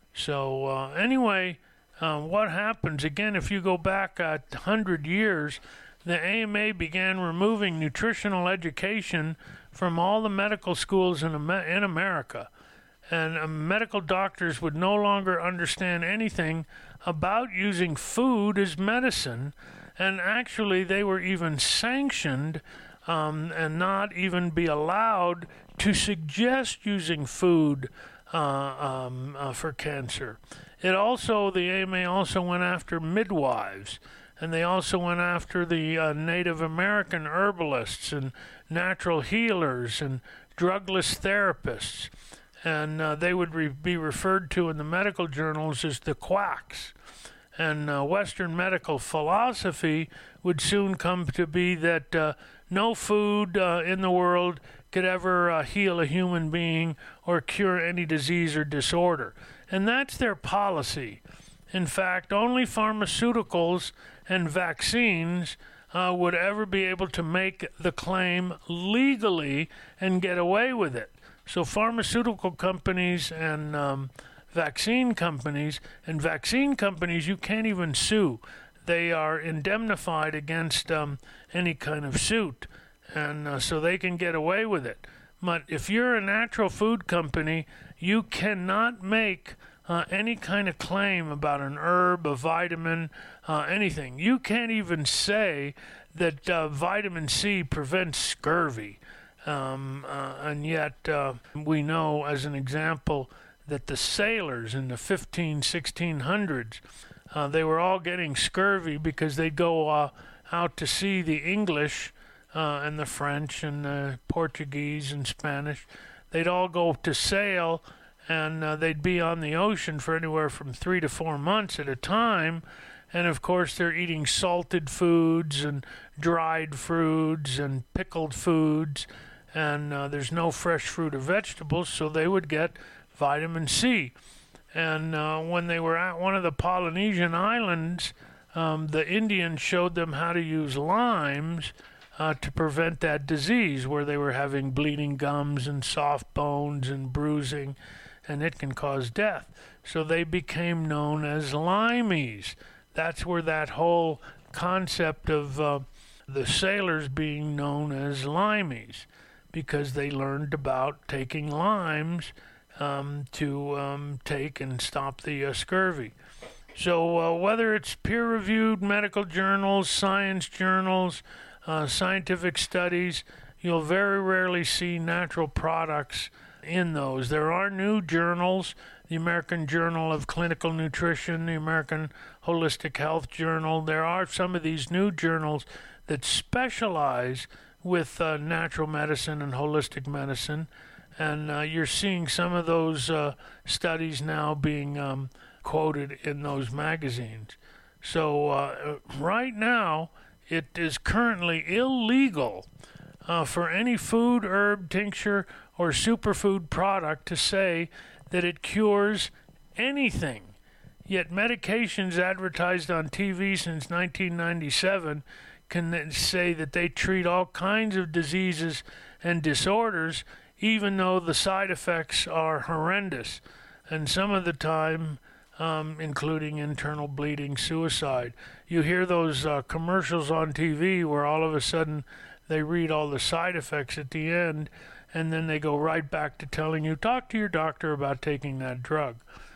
So uh, anyway, uh, what happens, again, if you go back a hundred years, the A M A began removing nutritional education from all the medical schools in, Amer- in America. And uh, medical doctors would no longer understand anything about using food as medicine. And actually, they were even sanctioned um, and not even be allowed to suggest using food uh, um, uh, for cancer. It also, the A M A also went after midwives, and they also went after the uh, Native American herbalists and natural healers and drugless therapists. And uh, they would re- be referred to in the medical journals as the quacks. And uh, Western medical philosophy would soon come to be that uh, no food uh, in the world could ever uh, heal a human being or cure any disease or disorder. And that's their policy. In fact, only pharmaceuticals and vaccines uh, would ever be able to make the claim legally and get away with it. So pharmaceutical companies and um, vaccine companies, and vaccine companies you can't even sue. They are indemnified against um, any kind of suit, and uh, so they can get away with it. But if you're a natural food company, you cannot make uh, any kind of claim about an herb, a vitamin, uh, anything. You can't even say that uh, vitamin C prevents scurvy. Um, uh, and yet uh, we know, as an example, that the sailors in the fifteen, sixteen hundreds, uh, they were all getting scurvy because they'd go uh, out to see the English uh, and the French and the Portuguese and Spanish. They'd all go to sail, and uh, they'd be on the ocean for anywhere from three to four months at a time. And, of course, they're eating salted foods and dried foods and pickled foods, and uh, there's no fresh fruit or vegetables, so they would get vitamin C. And uh, when they were at one of the Polynesian islands, um, the Indians showed them how to use limes uh, to prevent that disease, where they were having bleeding gums and soft bones and bruising, and it can cause death. So they became known as limeys. That's where that whole concept of uh, the sailors being known as limeys, because they learned about taking limes um, to um, take and stop the uh, scurvy. So uh, whether it's peer-reviewed medical journals, science journals, uh, scientific studies, you'll very rarely see natural products in those. There are new journals, the American Journal of Clinical Nutrition, the American Holistic Health Journal. There are some of these new journals that specialize with uh, natural medicine and holistic medicine, and uh, you're seeing some of those uh, studies now being um, quoted in those magazines. So uh, right now, it is currently illegal uh, for any food, herb, tincture, or superfood product to say that it cures anything. Yet medications advertised on T V since nineteen ninety-seven can say that they treat all kinds of diseases and disorders, even though the side effects are horrendous, and some of the time um, including internal bleeding, suicide. You hear those uh, commercials on T V where all of a sudden they read all the side effects at the end, and then they go right back to telling you, talk to your doctor about taking that drug.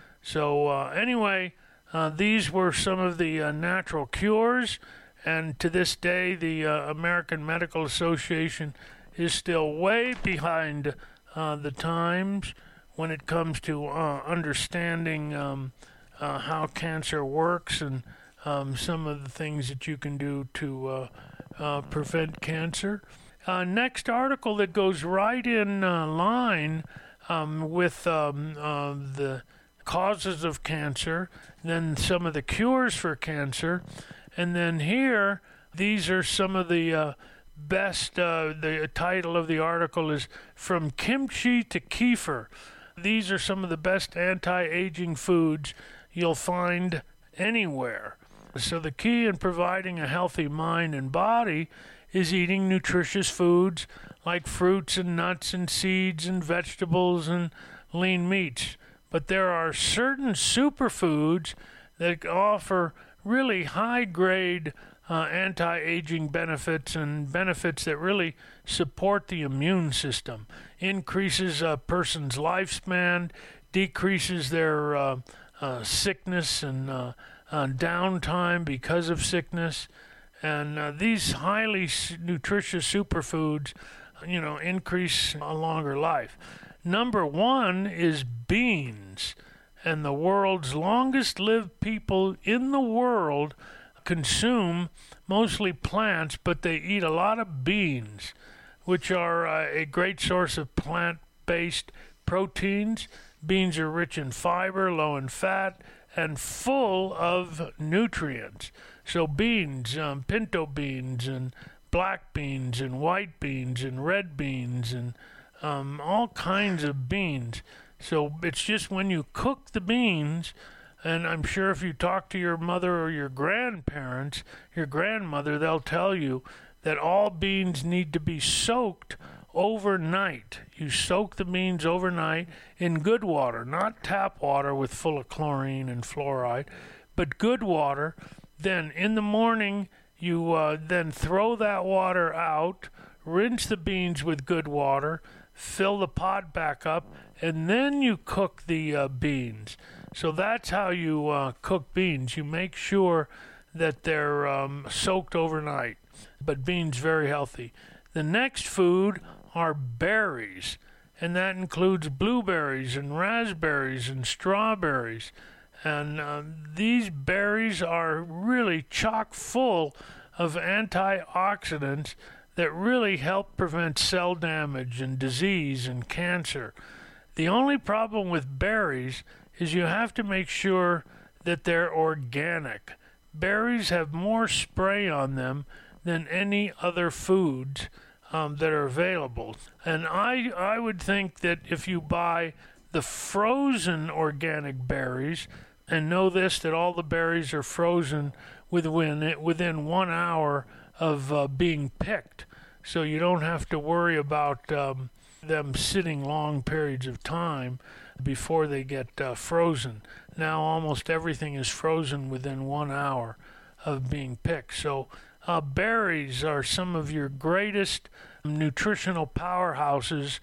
So uh, anyway, uh, these were some of the uh, natural cures, and to this day, the uh, American Medical Association is still way behind uh, the times when it comes to uh, understanding um, uh, how cancer works and um, some of the things that you can do to uh, uh, prevent cancer. Uh, next article that goes right in uh, line um, with um, uh, the causes of cancer, then some of the cures for cancer, and then here, these are some of the uh, best, uh, the title of the article is From Kimchi to Kefir. These are some of the best anti-aging foods you'll find anywhere. So the key in providing a healthy mind and body is eating nutritious foods like fruits and nuts and seeds and vegetables and lean meats. But there are certain superfoods that offer really high-grade uh, anti-aging benefits and benefits that really support the immune system, increases a person's lifespan, decreases their uh, uh, sickness and uh, uh, downtime because of sickness. And uh, these highly nutritious superfoods, you know, increase a longer life. Number one is beans. And the world's longest-lived people in the world consume mostly plants, but they eat a lot of beans, which are uh, a great source of plant-based proteins. Beans are rich in fiber, low in fat, and full of nutrients. So beans, um, pinto beans, and black beans, and white beans, and red beans, and um, all kinds of beans. So it's just when you cook the beans, and I'm sure if you talk to your mother or your grandparents, your grandmother, they'll tell you that all beans need to be soaked overnight. You soak the beans overnight in good water, not tap water with full of chlorine and fluoride, but good water. Then in the morning, you uh, then throw that water out, rinse the beans with good water, fill the pot back up, and then you cook the uh, beans. So that's how you uh, cook beans. You make sure that they're um, soaked overnight. But beans, very healthy. The next food are berries, and that includes blueberries and raspberries and strawberries. And uh, these berries are really chock full of antioxidants that really help prevent cell damage and disease and cancer. The only problem with berries is you have to make sure that they're organic. Berries have more spray on them than any other foods um, that are available. And I, I would think that if you buy the frozen organic berries, and know this, that all the berries are frozen within, within one hour of uh, being picked. So you don't have to worry about um, them sitting long periods of time before they get uh, frozen. Now almost everything is frozen within one hour of being picked. So uh, berries are some of your greatest nutritional powerhouses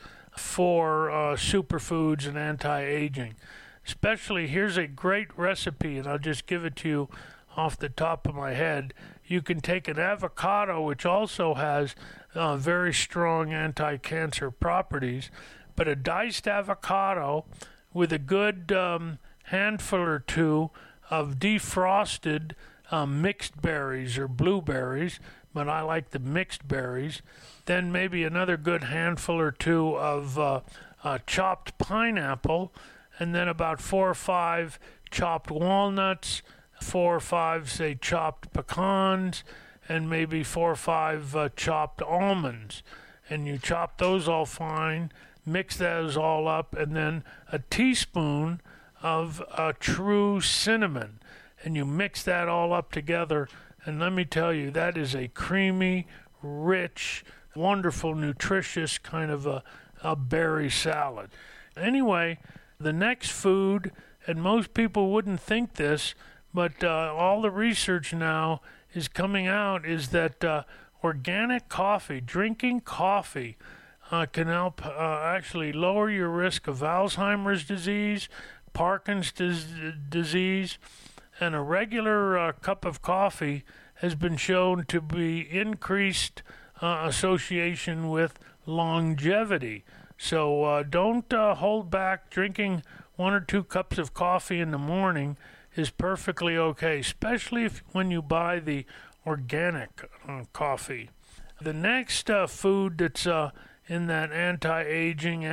for uh, superfoods and anti-aging. Especially, here's a great recipe, and I'll just give it to you off the top of my head. You can take an avocado, which also has uh, very strong anti-cancer properties. But a diced avocado with a good um, handful or two of defrosted uh, mixed berries or blueberries, but I like the mixed berries. Then maybe another good handful or two of uh, uh, chopped pineapple, and then about four or five chopped walnuts, four or five, say, chopped pecans, and maybe four or five uh, chopped almonds. And you chop those all fine, mix those all up, and then a teaspoon of uh, true cinnamon. And you mix that all up together, and let me tell you, that is a creamy, rich, wonderful, nutritious kind of a, a berry salad. Anyway, the next food, and most people wouldn't think this, but uh, all the research now is coming out, is that uh, organic coffee, drinking coffee, uh, can help uh, actually lower your risk of Alzheimer's disease, Parkinson's disease, and a regular uh, cup of coffee has been shown to be increased uh, association with longevity. So uh, don't uh, hold back. Drinking one or two cups of coffee in the morning is perfectly okay, especially if when you buy the organic uh, coffee. The next uh, food that's uh, in that anti-aging,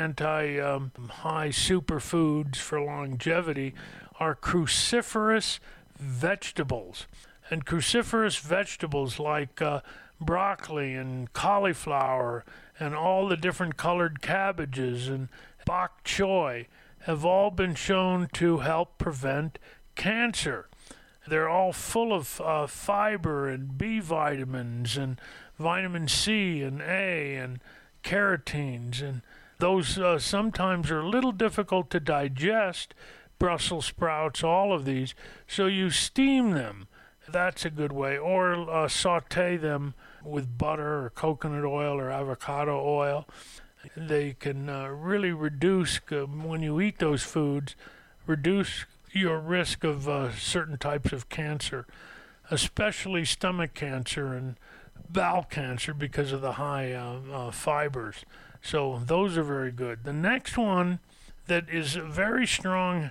anti-high superfoods for longevity are cruciferous vegetables. And cruciferous vegetables like uh, broccoli and cauliflower and all the different colored cabbages and bok choy have all been shown to help prevent cancer. They're all full of uh, fiber and B vitamins and vitamin C and A and carotenes, and those uh, sometimes are a little difficult to digest, Brussels sprouts, all of these, so you steam them. That's a good way, or uh, saute them with butter or coconut oil or avocado oil. They can uh, really reduce, uh, when you eat those foods, reduce your risk of uh, certain types of cancer, especially stomach cancer and bowel cancer because of the high uh, uh, fibers. So those are very good. The next one that is very strong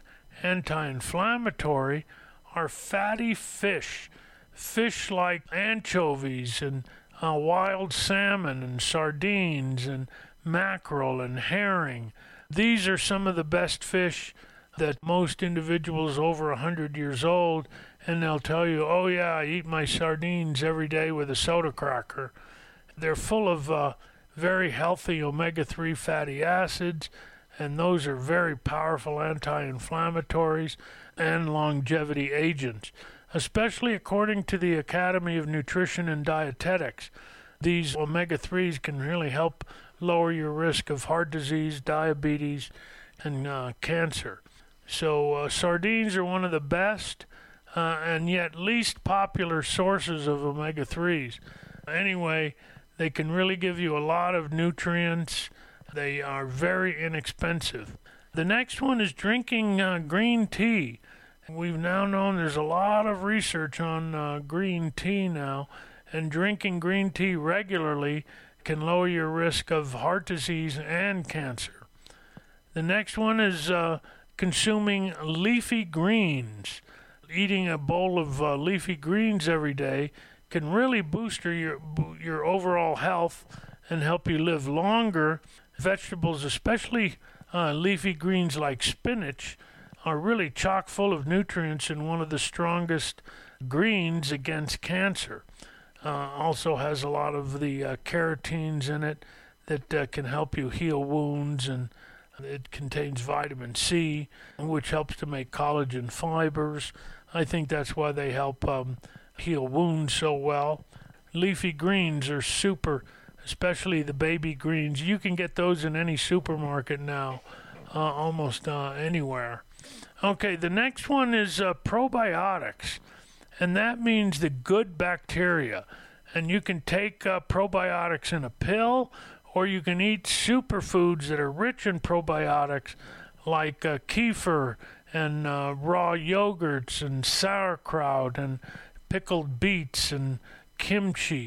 anti-inflammatory are fatty fish. Fish like anchovies and uh, wild salmon and sardines and mackerel and herring. These are some of the best fish that most individuals over one hundred years old, and they'll tell you, oh yeah, I eat my sardines every day with a soda cracker. They're full of uh, very healthy omega three fatty acids, and those are very powerful anti-inflammatories and longevity agents, especially according to the Academy of Nutrition and Dietetics. These omega threes can really help lower your risk of heart disease, diabetes, and uh, cancer. So uh, sardines are one of the best uh, and yet least popular sources of omega threes. Anyway, they can really give you a lot of nutrients. They are very inexpensive. The next one is drinking uh, green tea. We've now known there's a lot of research on uh, green tea now, and drinking green tea regularly can lower your risk of heart disease and cancer. The next one is uh, consuming leafy greens. Eating a bowl of uh, leafy greens every day can really boost your your overall health and help you live longer. Vegetables, especially uh, leafy greens like spinach, are really chock full of nutrients and one of the strongest greens against cancer. Uh, also has a lot of the uh, carotenes in it that uh, can help you heal wounds, and it contains vitamin C, which helps to make collagen fibers. I think that's why they help um, heal wounds so well. Leafy greens are super, especially the baby greens. You can get those in any supermarket now, uh, almost uh, anywhere. Okay, the next one is uh, probiotics, and that means the good bacteria. And you can take uh, probiotics in a pill, or you can eat superfoods that are rich in probiotics, like uh, kefir and uh, raw yogurts and sauerkraut and pickled beets and kimchi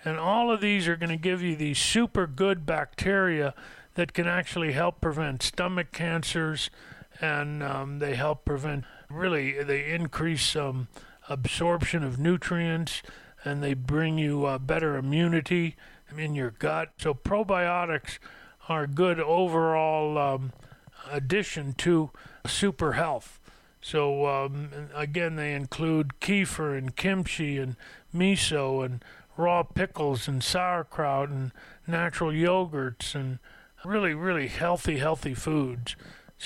And all of these are going to give you these super good bacteria that can actually help prevent stomach cancers, and um, they help prevent, really, they increase um, absorption of nutrients, and they bring you uh, better immunity in your gut. So probiotics are a good overall um, addition to super health. So um, again, they include kefir and kimchi and miso and raw pickles and sauerkraut and natural yogurts and really, really healthy, healthy foods.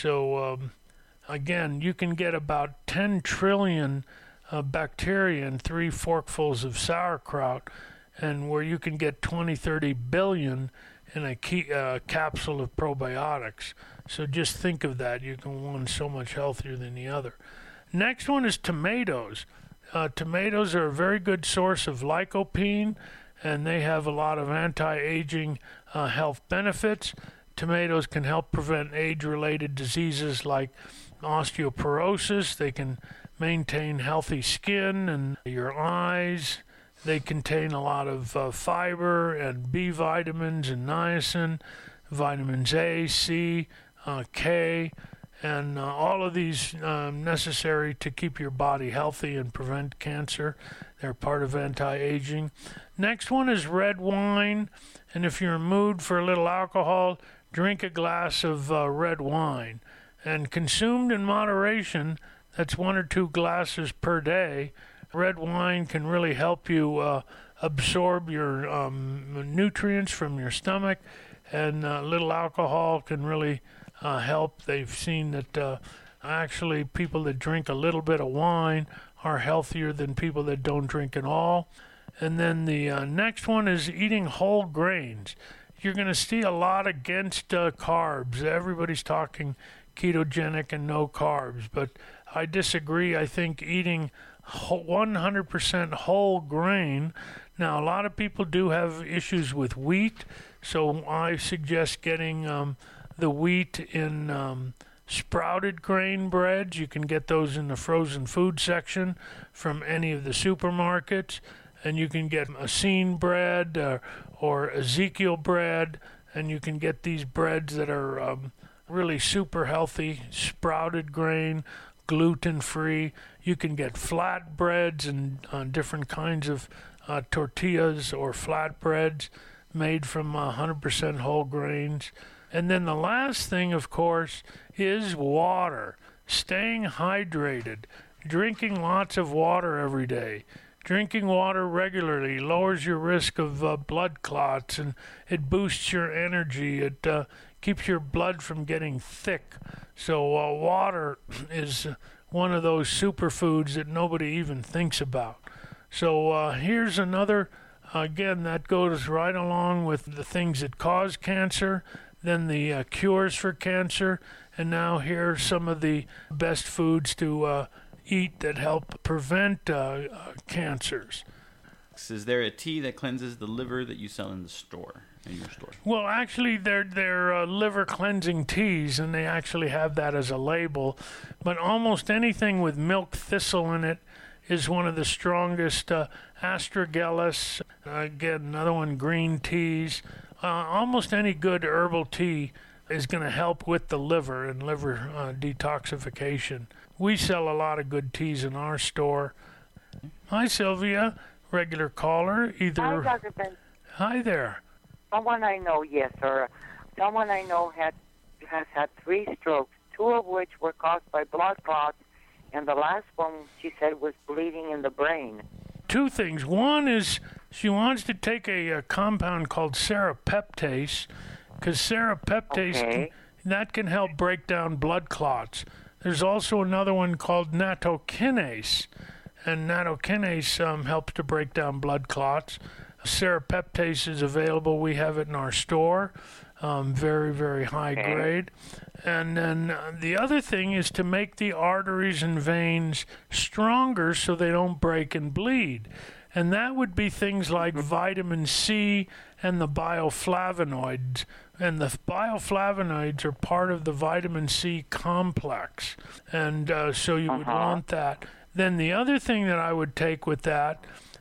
So um, again, you can get about ten trillion uh, bacteria in three forkfuls of sauerkraut, and where you can get twenty, thirty billion in a key, uh, capsule of probiotics. So just think of that. You can one so much healthier than the other. Next one is tomatoes. Uh, tomatoes are a very good source of lycopene, and they have a lot of anti-aging uh, health benefits. Tomatoes can help prevent age-related diseases like osteoporosis. They can maintain healthy skin and your eyes. They contain a lot of uh, fiber and B vitamins and niacin, vitamins A, C, uh, K, and uh, all of these um, necessary to keep your body healthy and prevent cancer. They're part of anti-aging. Next one is red wine, and if you're in the mood for a little alcohol, drink a glass of uh, red wine. And consumed in moderation, that's one or two glasses per day. Red wine can really help you uh, absorb your um, nutrients from your stomach, and a uh, little alcohol can really uh, help. They've seen that uh, actually people that drink a little bit of wine are healthier than people that don't drink at all. And then the uh, next one is eating whole grains. You're going to see a lot against uh, carbs. Everybody's talking ketogenic and no carbs, but I disagree. I think eating one hundred percent whole grain. Now, a lot of people do have issues with wheat, so I suggest getting um, the wheat in um, sprouted grain breads. You can get those in the frozen food section from any of the supermarkets, and you can get Essene bread uh, or Ezekiel bread, and you can get these breads that are um, really super healthy, sprouted grain, gluten-free. You can get flatbreads and uh, different kinds of uh, tortillas or flatbreads made from uh, one hundred percent whole grains. And then the last thing, of course, is water. Staying hydrated. Drinking lots of water every day. Drinking water regularly lowers your risk of uh, blood clots, and it boosts your energy. It uh, keeps your blood from getting thick. So uh, water is one of those superfoods that nobody even thinks about. So uh, here's another, again, that goes right along with the things that cause cancer, then the uh, cures for cancer, and now here are some of the best foods to uh, eat that help prevent uh, uh, cancers. Is there a tea that cleanses the liver that you sell in the store, in your store? Well, actually, they're, they're uh, liver cleansing teas, and they actually have that as a label. But almost anything with milk thistle in it is one of the strongest. Uh, astragalus, uh, again, another one, green teas. Uh, almost any good herbal tea is going to help with the liver and liver uh, detoxification. We sell a lot of good teas in our store. Hi, Sylvia. Regular caller, either. Hi, Doctor Ben. Hi there. Someone I know, yes, sir. Someone I know had has had three strokes, two of which were caused by blood clots, and the last one, she said, was bleeding in the brain. Two things. One is she wants to take a, a compound called serrapeptase, because serrapeptase, Okay. can, that can help break down blood clots. There's also another one called nattokinase, and nattokinase um, helps to break down blood clots. Serrapeptase is available. We have it in our store. Um, very, very high Okay. grade. And then uh, the other thing is to make the arteries and veins stronger so they don't break and bleed. And that would be things like vitamin C and the bioflavonoids. And the bioflavonoids are part of the vitamin C complex. And uh, so you would Uh-huh. want that. Then the other thing that I would take with that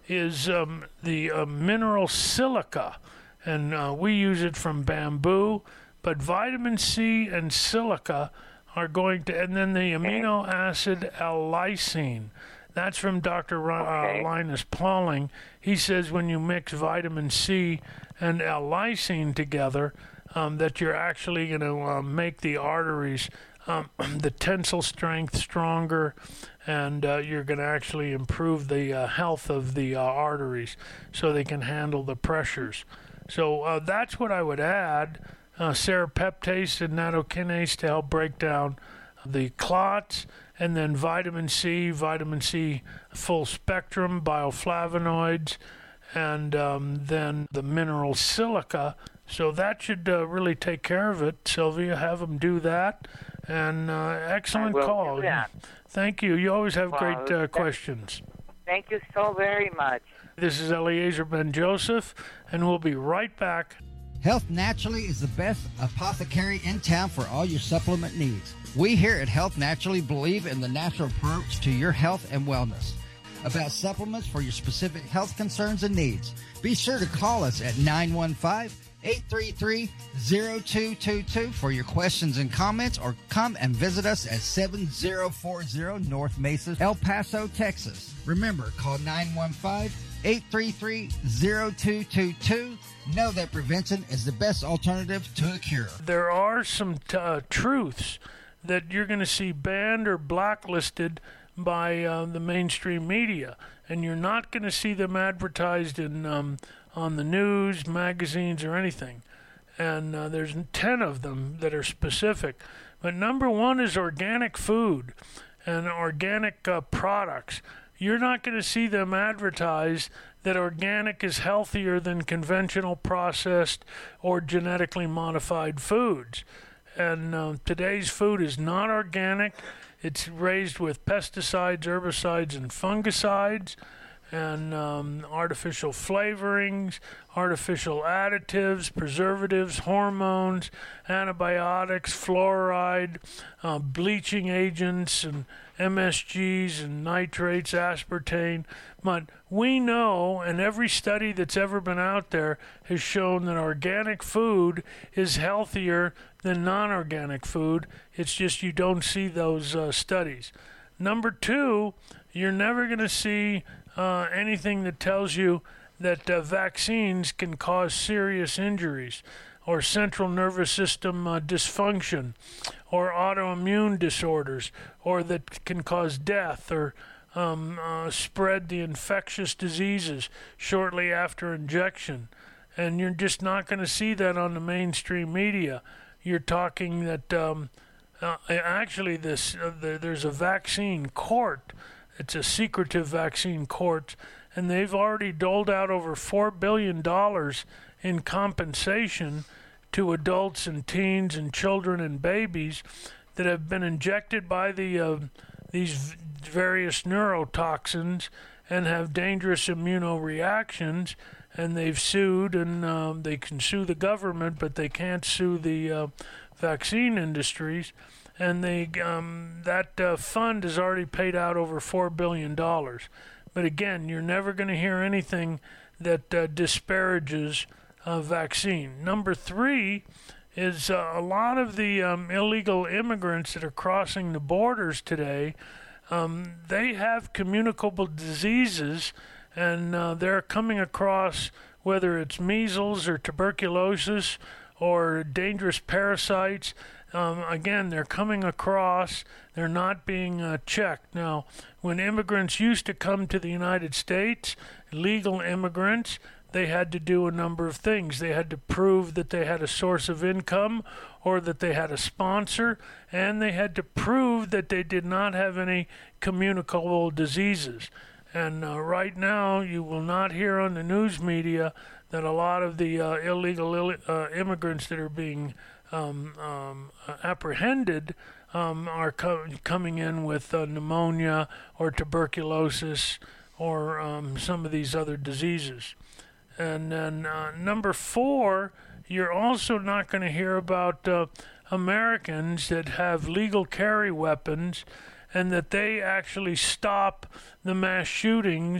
is um, the uh, mineral silica, and uh, we use it from bamboo, but vitamin C and silica are going to, and then the amino acid L-lysine. That's from Doctor Okay. Uh, Linus Pauling. He says when you mix vitamin C and L-lysine together, um, that you're actually going to uh, make the arteries, um, the tensile strength stronger, and uh, you're going to actually improve the uh, health of the uh, arteries so they can handle the pressures. So uh, that's what I would add, uh, serrapeptase and nattokinase to help break down the clots, and then vitamin C, vitamin C full spectrum, bioflavonoids, and um, then the mineral silica. So that should uh, really take care of it. Sylvia, have them do that. And uh, excellent I will call. do that. Thank you. You always have Well, great uh, that- questions. Thank you so very much. This is Eliezer Ben Joseph, and we'll be right back. Health Naturally is the best apothecary in town for all your supplement needs. We here at Health Naturally believe in the natural approach to your health and wellness. About supplements for your specific health concerns and needs, be sure to call us at nine one five, eight three three, zero two two two for your questions and comments, or come and visit us at seven zero four zero North Mesa, El Paso, Texas. Remember, call nine one five, eight three three, zero two two two. Know that prevention is the best alternative to a cure. There are some t- uh, truths that you're going to see banned or blacklisted by uh, the mainstream media, and you're not going to see them advertised in um, on the news, magazines, or anything. And uh, there's ten of them that are specific. But number one is organic food and organic uh, products. You're not going to see them advertise that organic is healthier than conventional processed or genetically modified foods. And uh, today's food is not organic. It's raised with pesticides, herbicides, and fungicides, and um, artificial flavorings, artificial additives, preservatives, hormones, antibiotics, fluoride, uh, bleaching agents, and M S Gs and nitrates, aspartame. But we know, and every study that's ever been out there has shown that organic food is healthier than non-organic food. It's just you don't see those uh, studies. Number two, you're never going to see uh, anything that tells you that uh, vaccines can cause serious injuries or central nervous system uh, dysfunction or autoimmune disorders, or that can cause death or um, uh, spread the infectious diseases shortly after injection. And you're just not going to see that on the mainstream media. You're talking that um, uh, actually this uh, the, there's a vaccine court. It's a secretive vaccine court, and they've already doled out over four billion dollars in compensation to adults and teens and children and babies that have been injected by the uh, these v- various neurotoxins and have dangerous immunoreactions, and they've sued, and um, they can sue the government, but they can't sue the uh, vaccine industries. And they um, that uh, fund has already paid out over four billion dollars. But again, you're never going to hear anything that uh, disparages uh, vaccine. Number three is uh, a lot of the um, illegal immigrants that are crossing the borders today, um, they have communicable diseases, and uh, they're coming across, whether it's measles or tuberculosis or dangerous parasites. Um, again, they're coming across, they're not being uh, checked. Now, when immigrants used to come to the United States, legal immigrants, they had to do a number of things. They had to prove that they had a source of income or that they had a sponsor, and they had to prove that they did not have any communicable diseases. And uh, right now, you will not hear on the news media that a lot of the uh, illegal Ill- uh, immigrants that are being um, um, uh, apprehended um, are co- coming in with uh, pneumonia or tuberculosis or um, some of these other diseases. And then uh, number four, you're also not going to hear about uh, Americans that have legal carry weapons and that they actually stop the mass shootings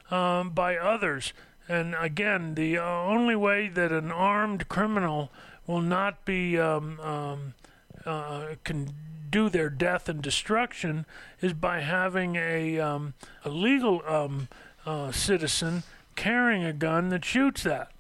um, by others. And again, the uh, only way that an armed criminal will not be um, um, uh, can do their death and destruction is by having a, um, a legal um, uh, citizen carrying a gun that shoots that.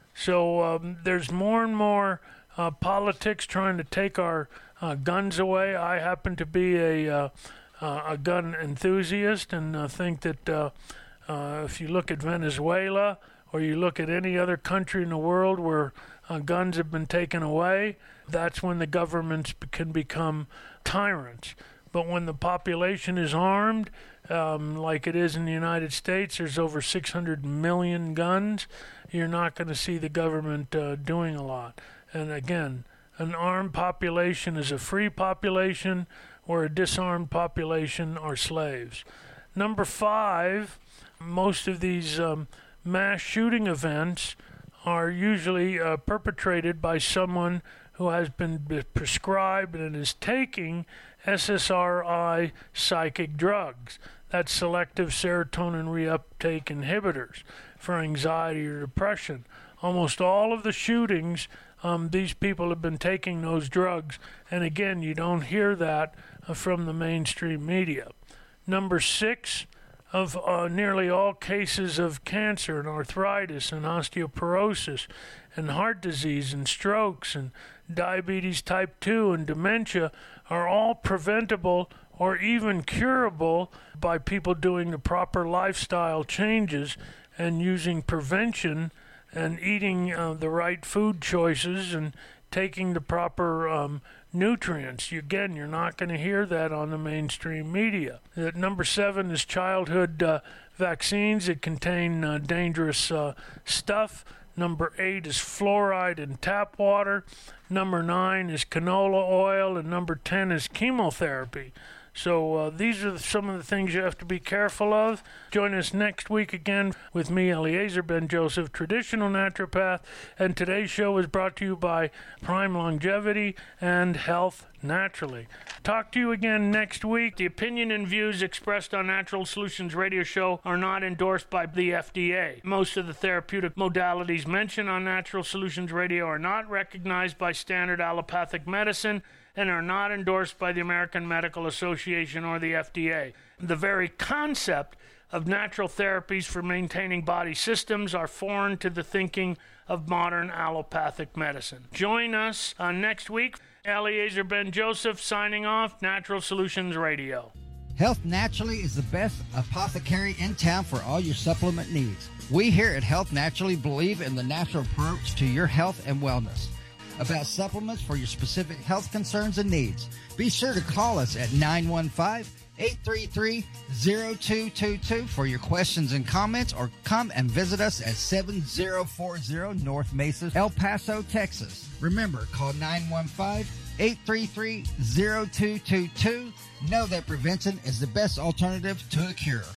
So um, there's more and more uh, politics trying to take our uh, guns away. I happen to be a uh, uh, a gun enthusiast and uh, think that uh, uh, if you look at Venezuela or you look at any other country in the world where uh, guns have been taken away, that's when the governments can become tyrants. But when the population is armed, um, like it is in the United States, there's over six hundred million guns, you're not going to see the government uh, doing a lot. And again, an armed population is a free population, or a disarmed population are slaves. Number five, most of these um, mass shooting events are usually uh, perpetrated by someone who has been prescribed and is taking S S R I psychic drugs. That's selective serotonin reuptake inhibitors for anxiety or depression. Almost all of the shootings, um, these people have been taking those drugs. And again, you don't hear that uh, from the mainstream media. Number six, of uh, nearly all cases of cancer and arthritis and osteoporosis and heart disease and strokes and diabetes type two and dementia are all preventable or even curable by people doing the proper lifestyle changes and using prevention and eating uh, the right food choices and taking the proper um, nutrients. You, again, you're not going to hear that on the mainstream media. Uh, number seven is childhood uh, vaccines that contain uh, dangerous uh, stuff. Number eight is fluoride in tap water. Number nine is canola oil. And number ten is chemotherapy. So uh, these are some of the things you have to be careful of. Join us next week again with me, Eliezer Ben-Joseph, traditional naturopath. And today's show is brought to you by Prime Longevity and Health Naturally. Talk to you again next week. The opinion and views expressed on Natural Solutions Radio Show are not endorsed by the F D A. Most of the therapeutic modalities mentioned on Natural Solutions Radio are not recognized by standard allopathic medicine and are not endorsed by the American Medical Association or the F D A. The very concept of natural therapies for maintaining body systems are foreign to the thinking of modern allopathic medicine. Join us uh, next week. Eliezer Ben-Joseph signing off, Natural Solutions Radio. Health Naturally is the best apothecary in town for all your supplement needs. We here at Health Naturally believe in the natural approach to your health and wellness. About supplements for your specific health concerns and needs, be sure to call us at nine one five, eight three three, zero two two two for your questions and comments, or come and visit us at seven zero four zero North Mesa, El Paso, Texas. Remember, call nine one five, eight three three, zero two two two. Know that prevention is the best alternative to a cure.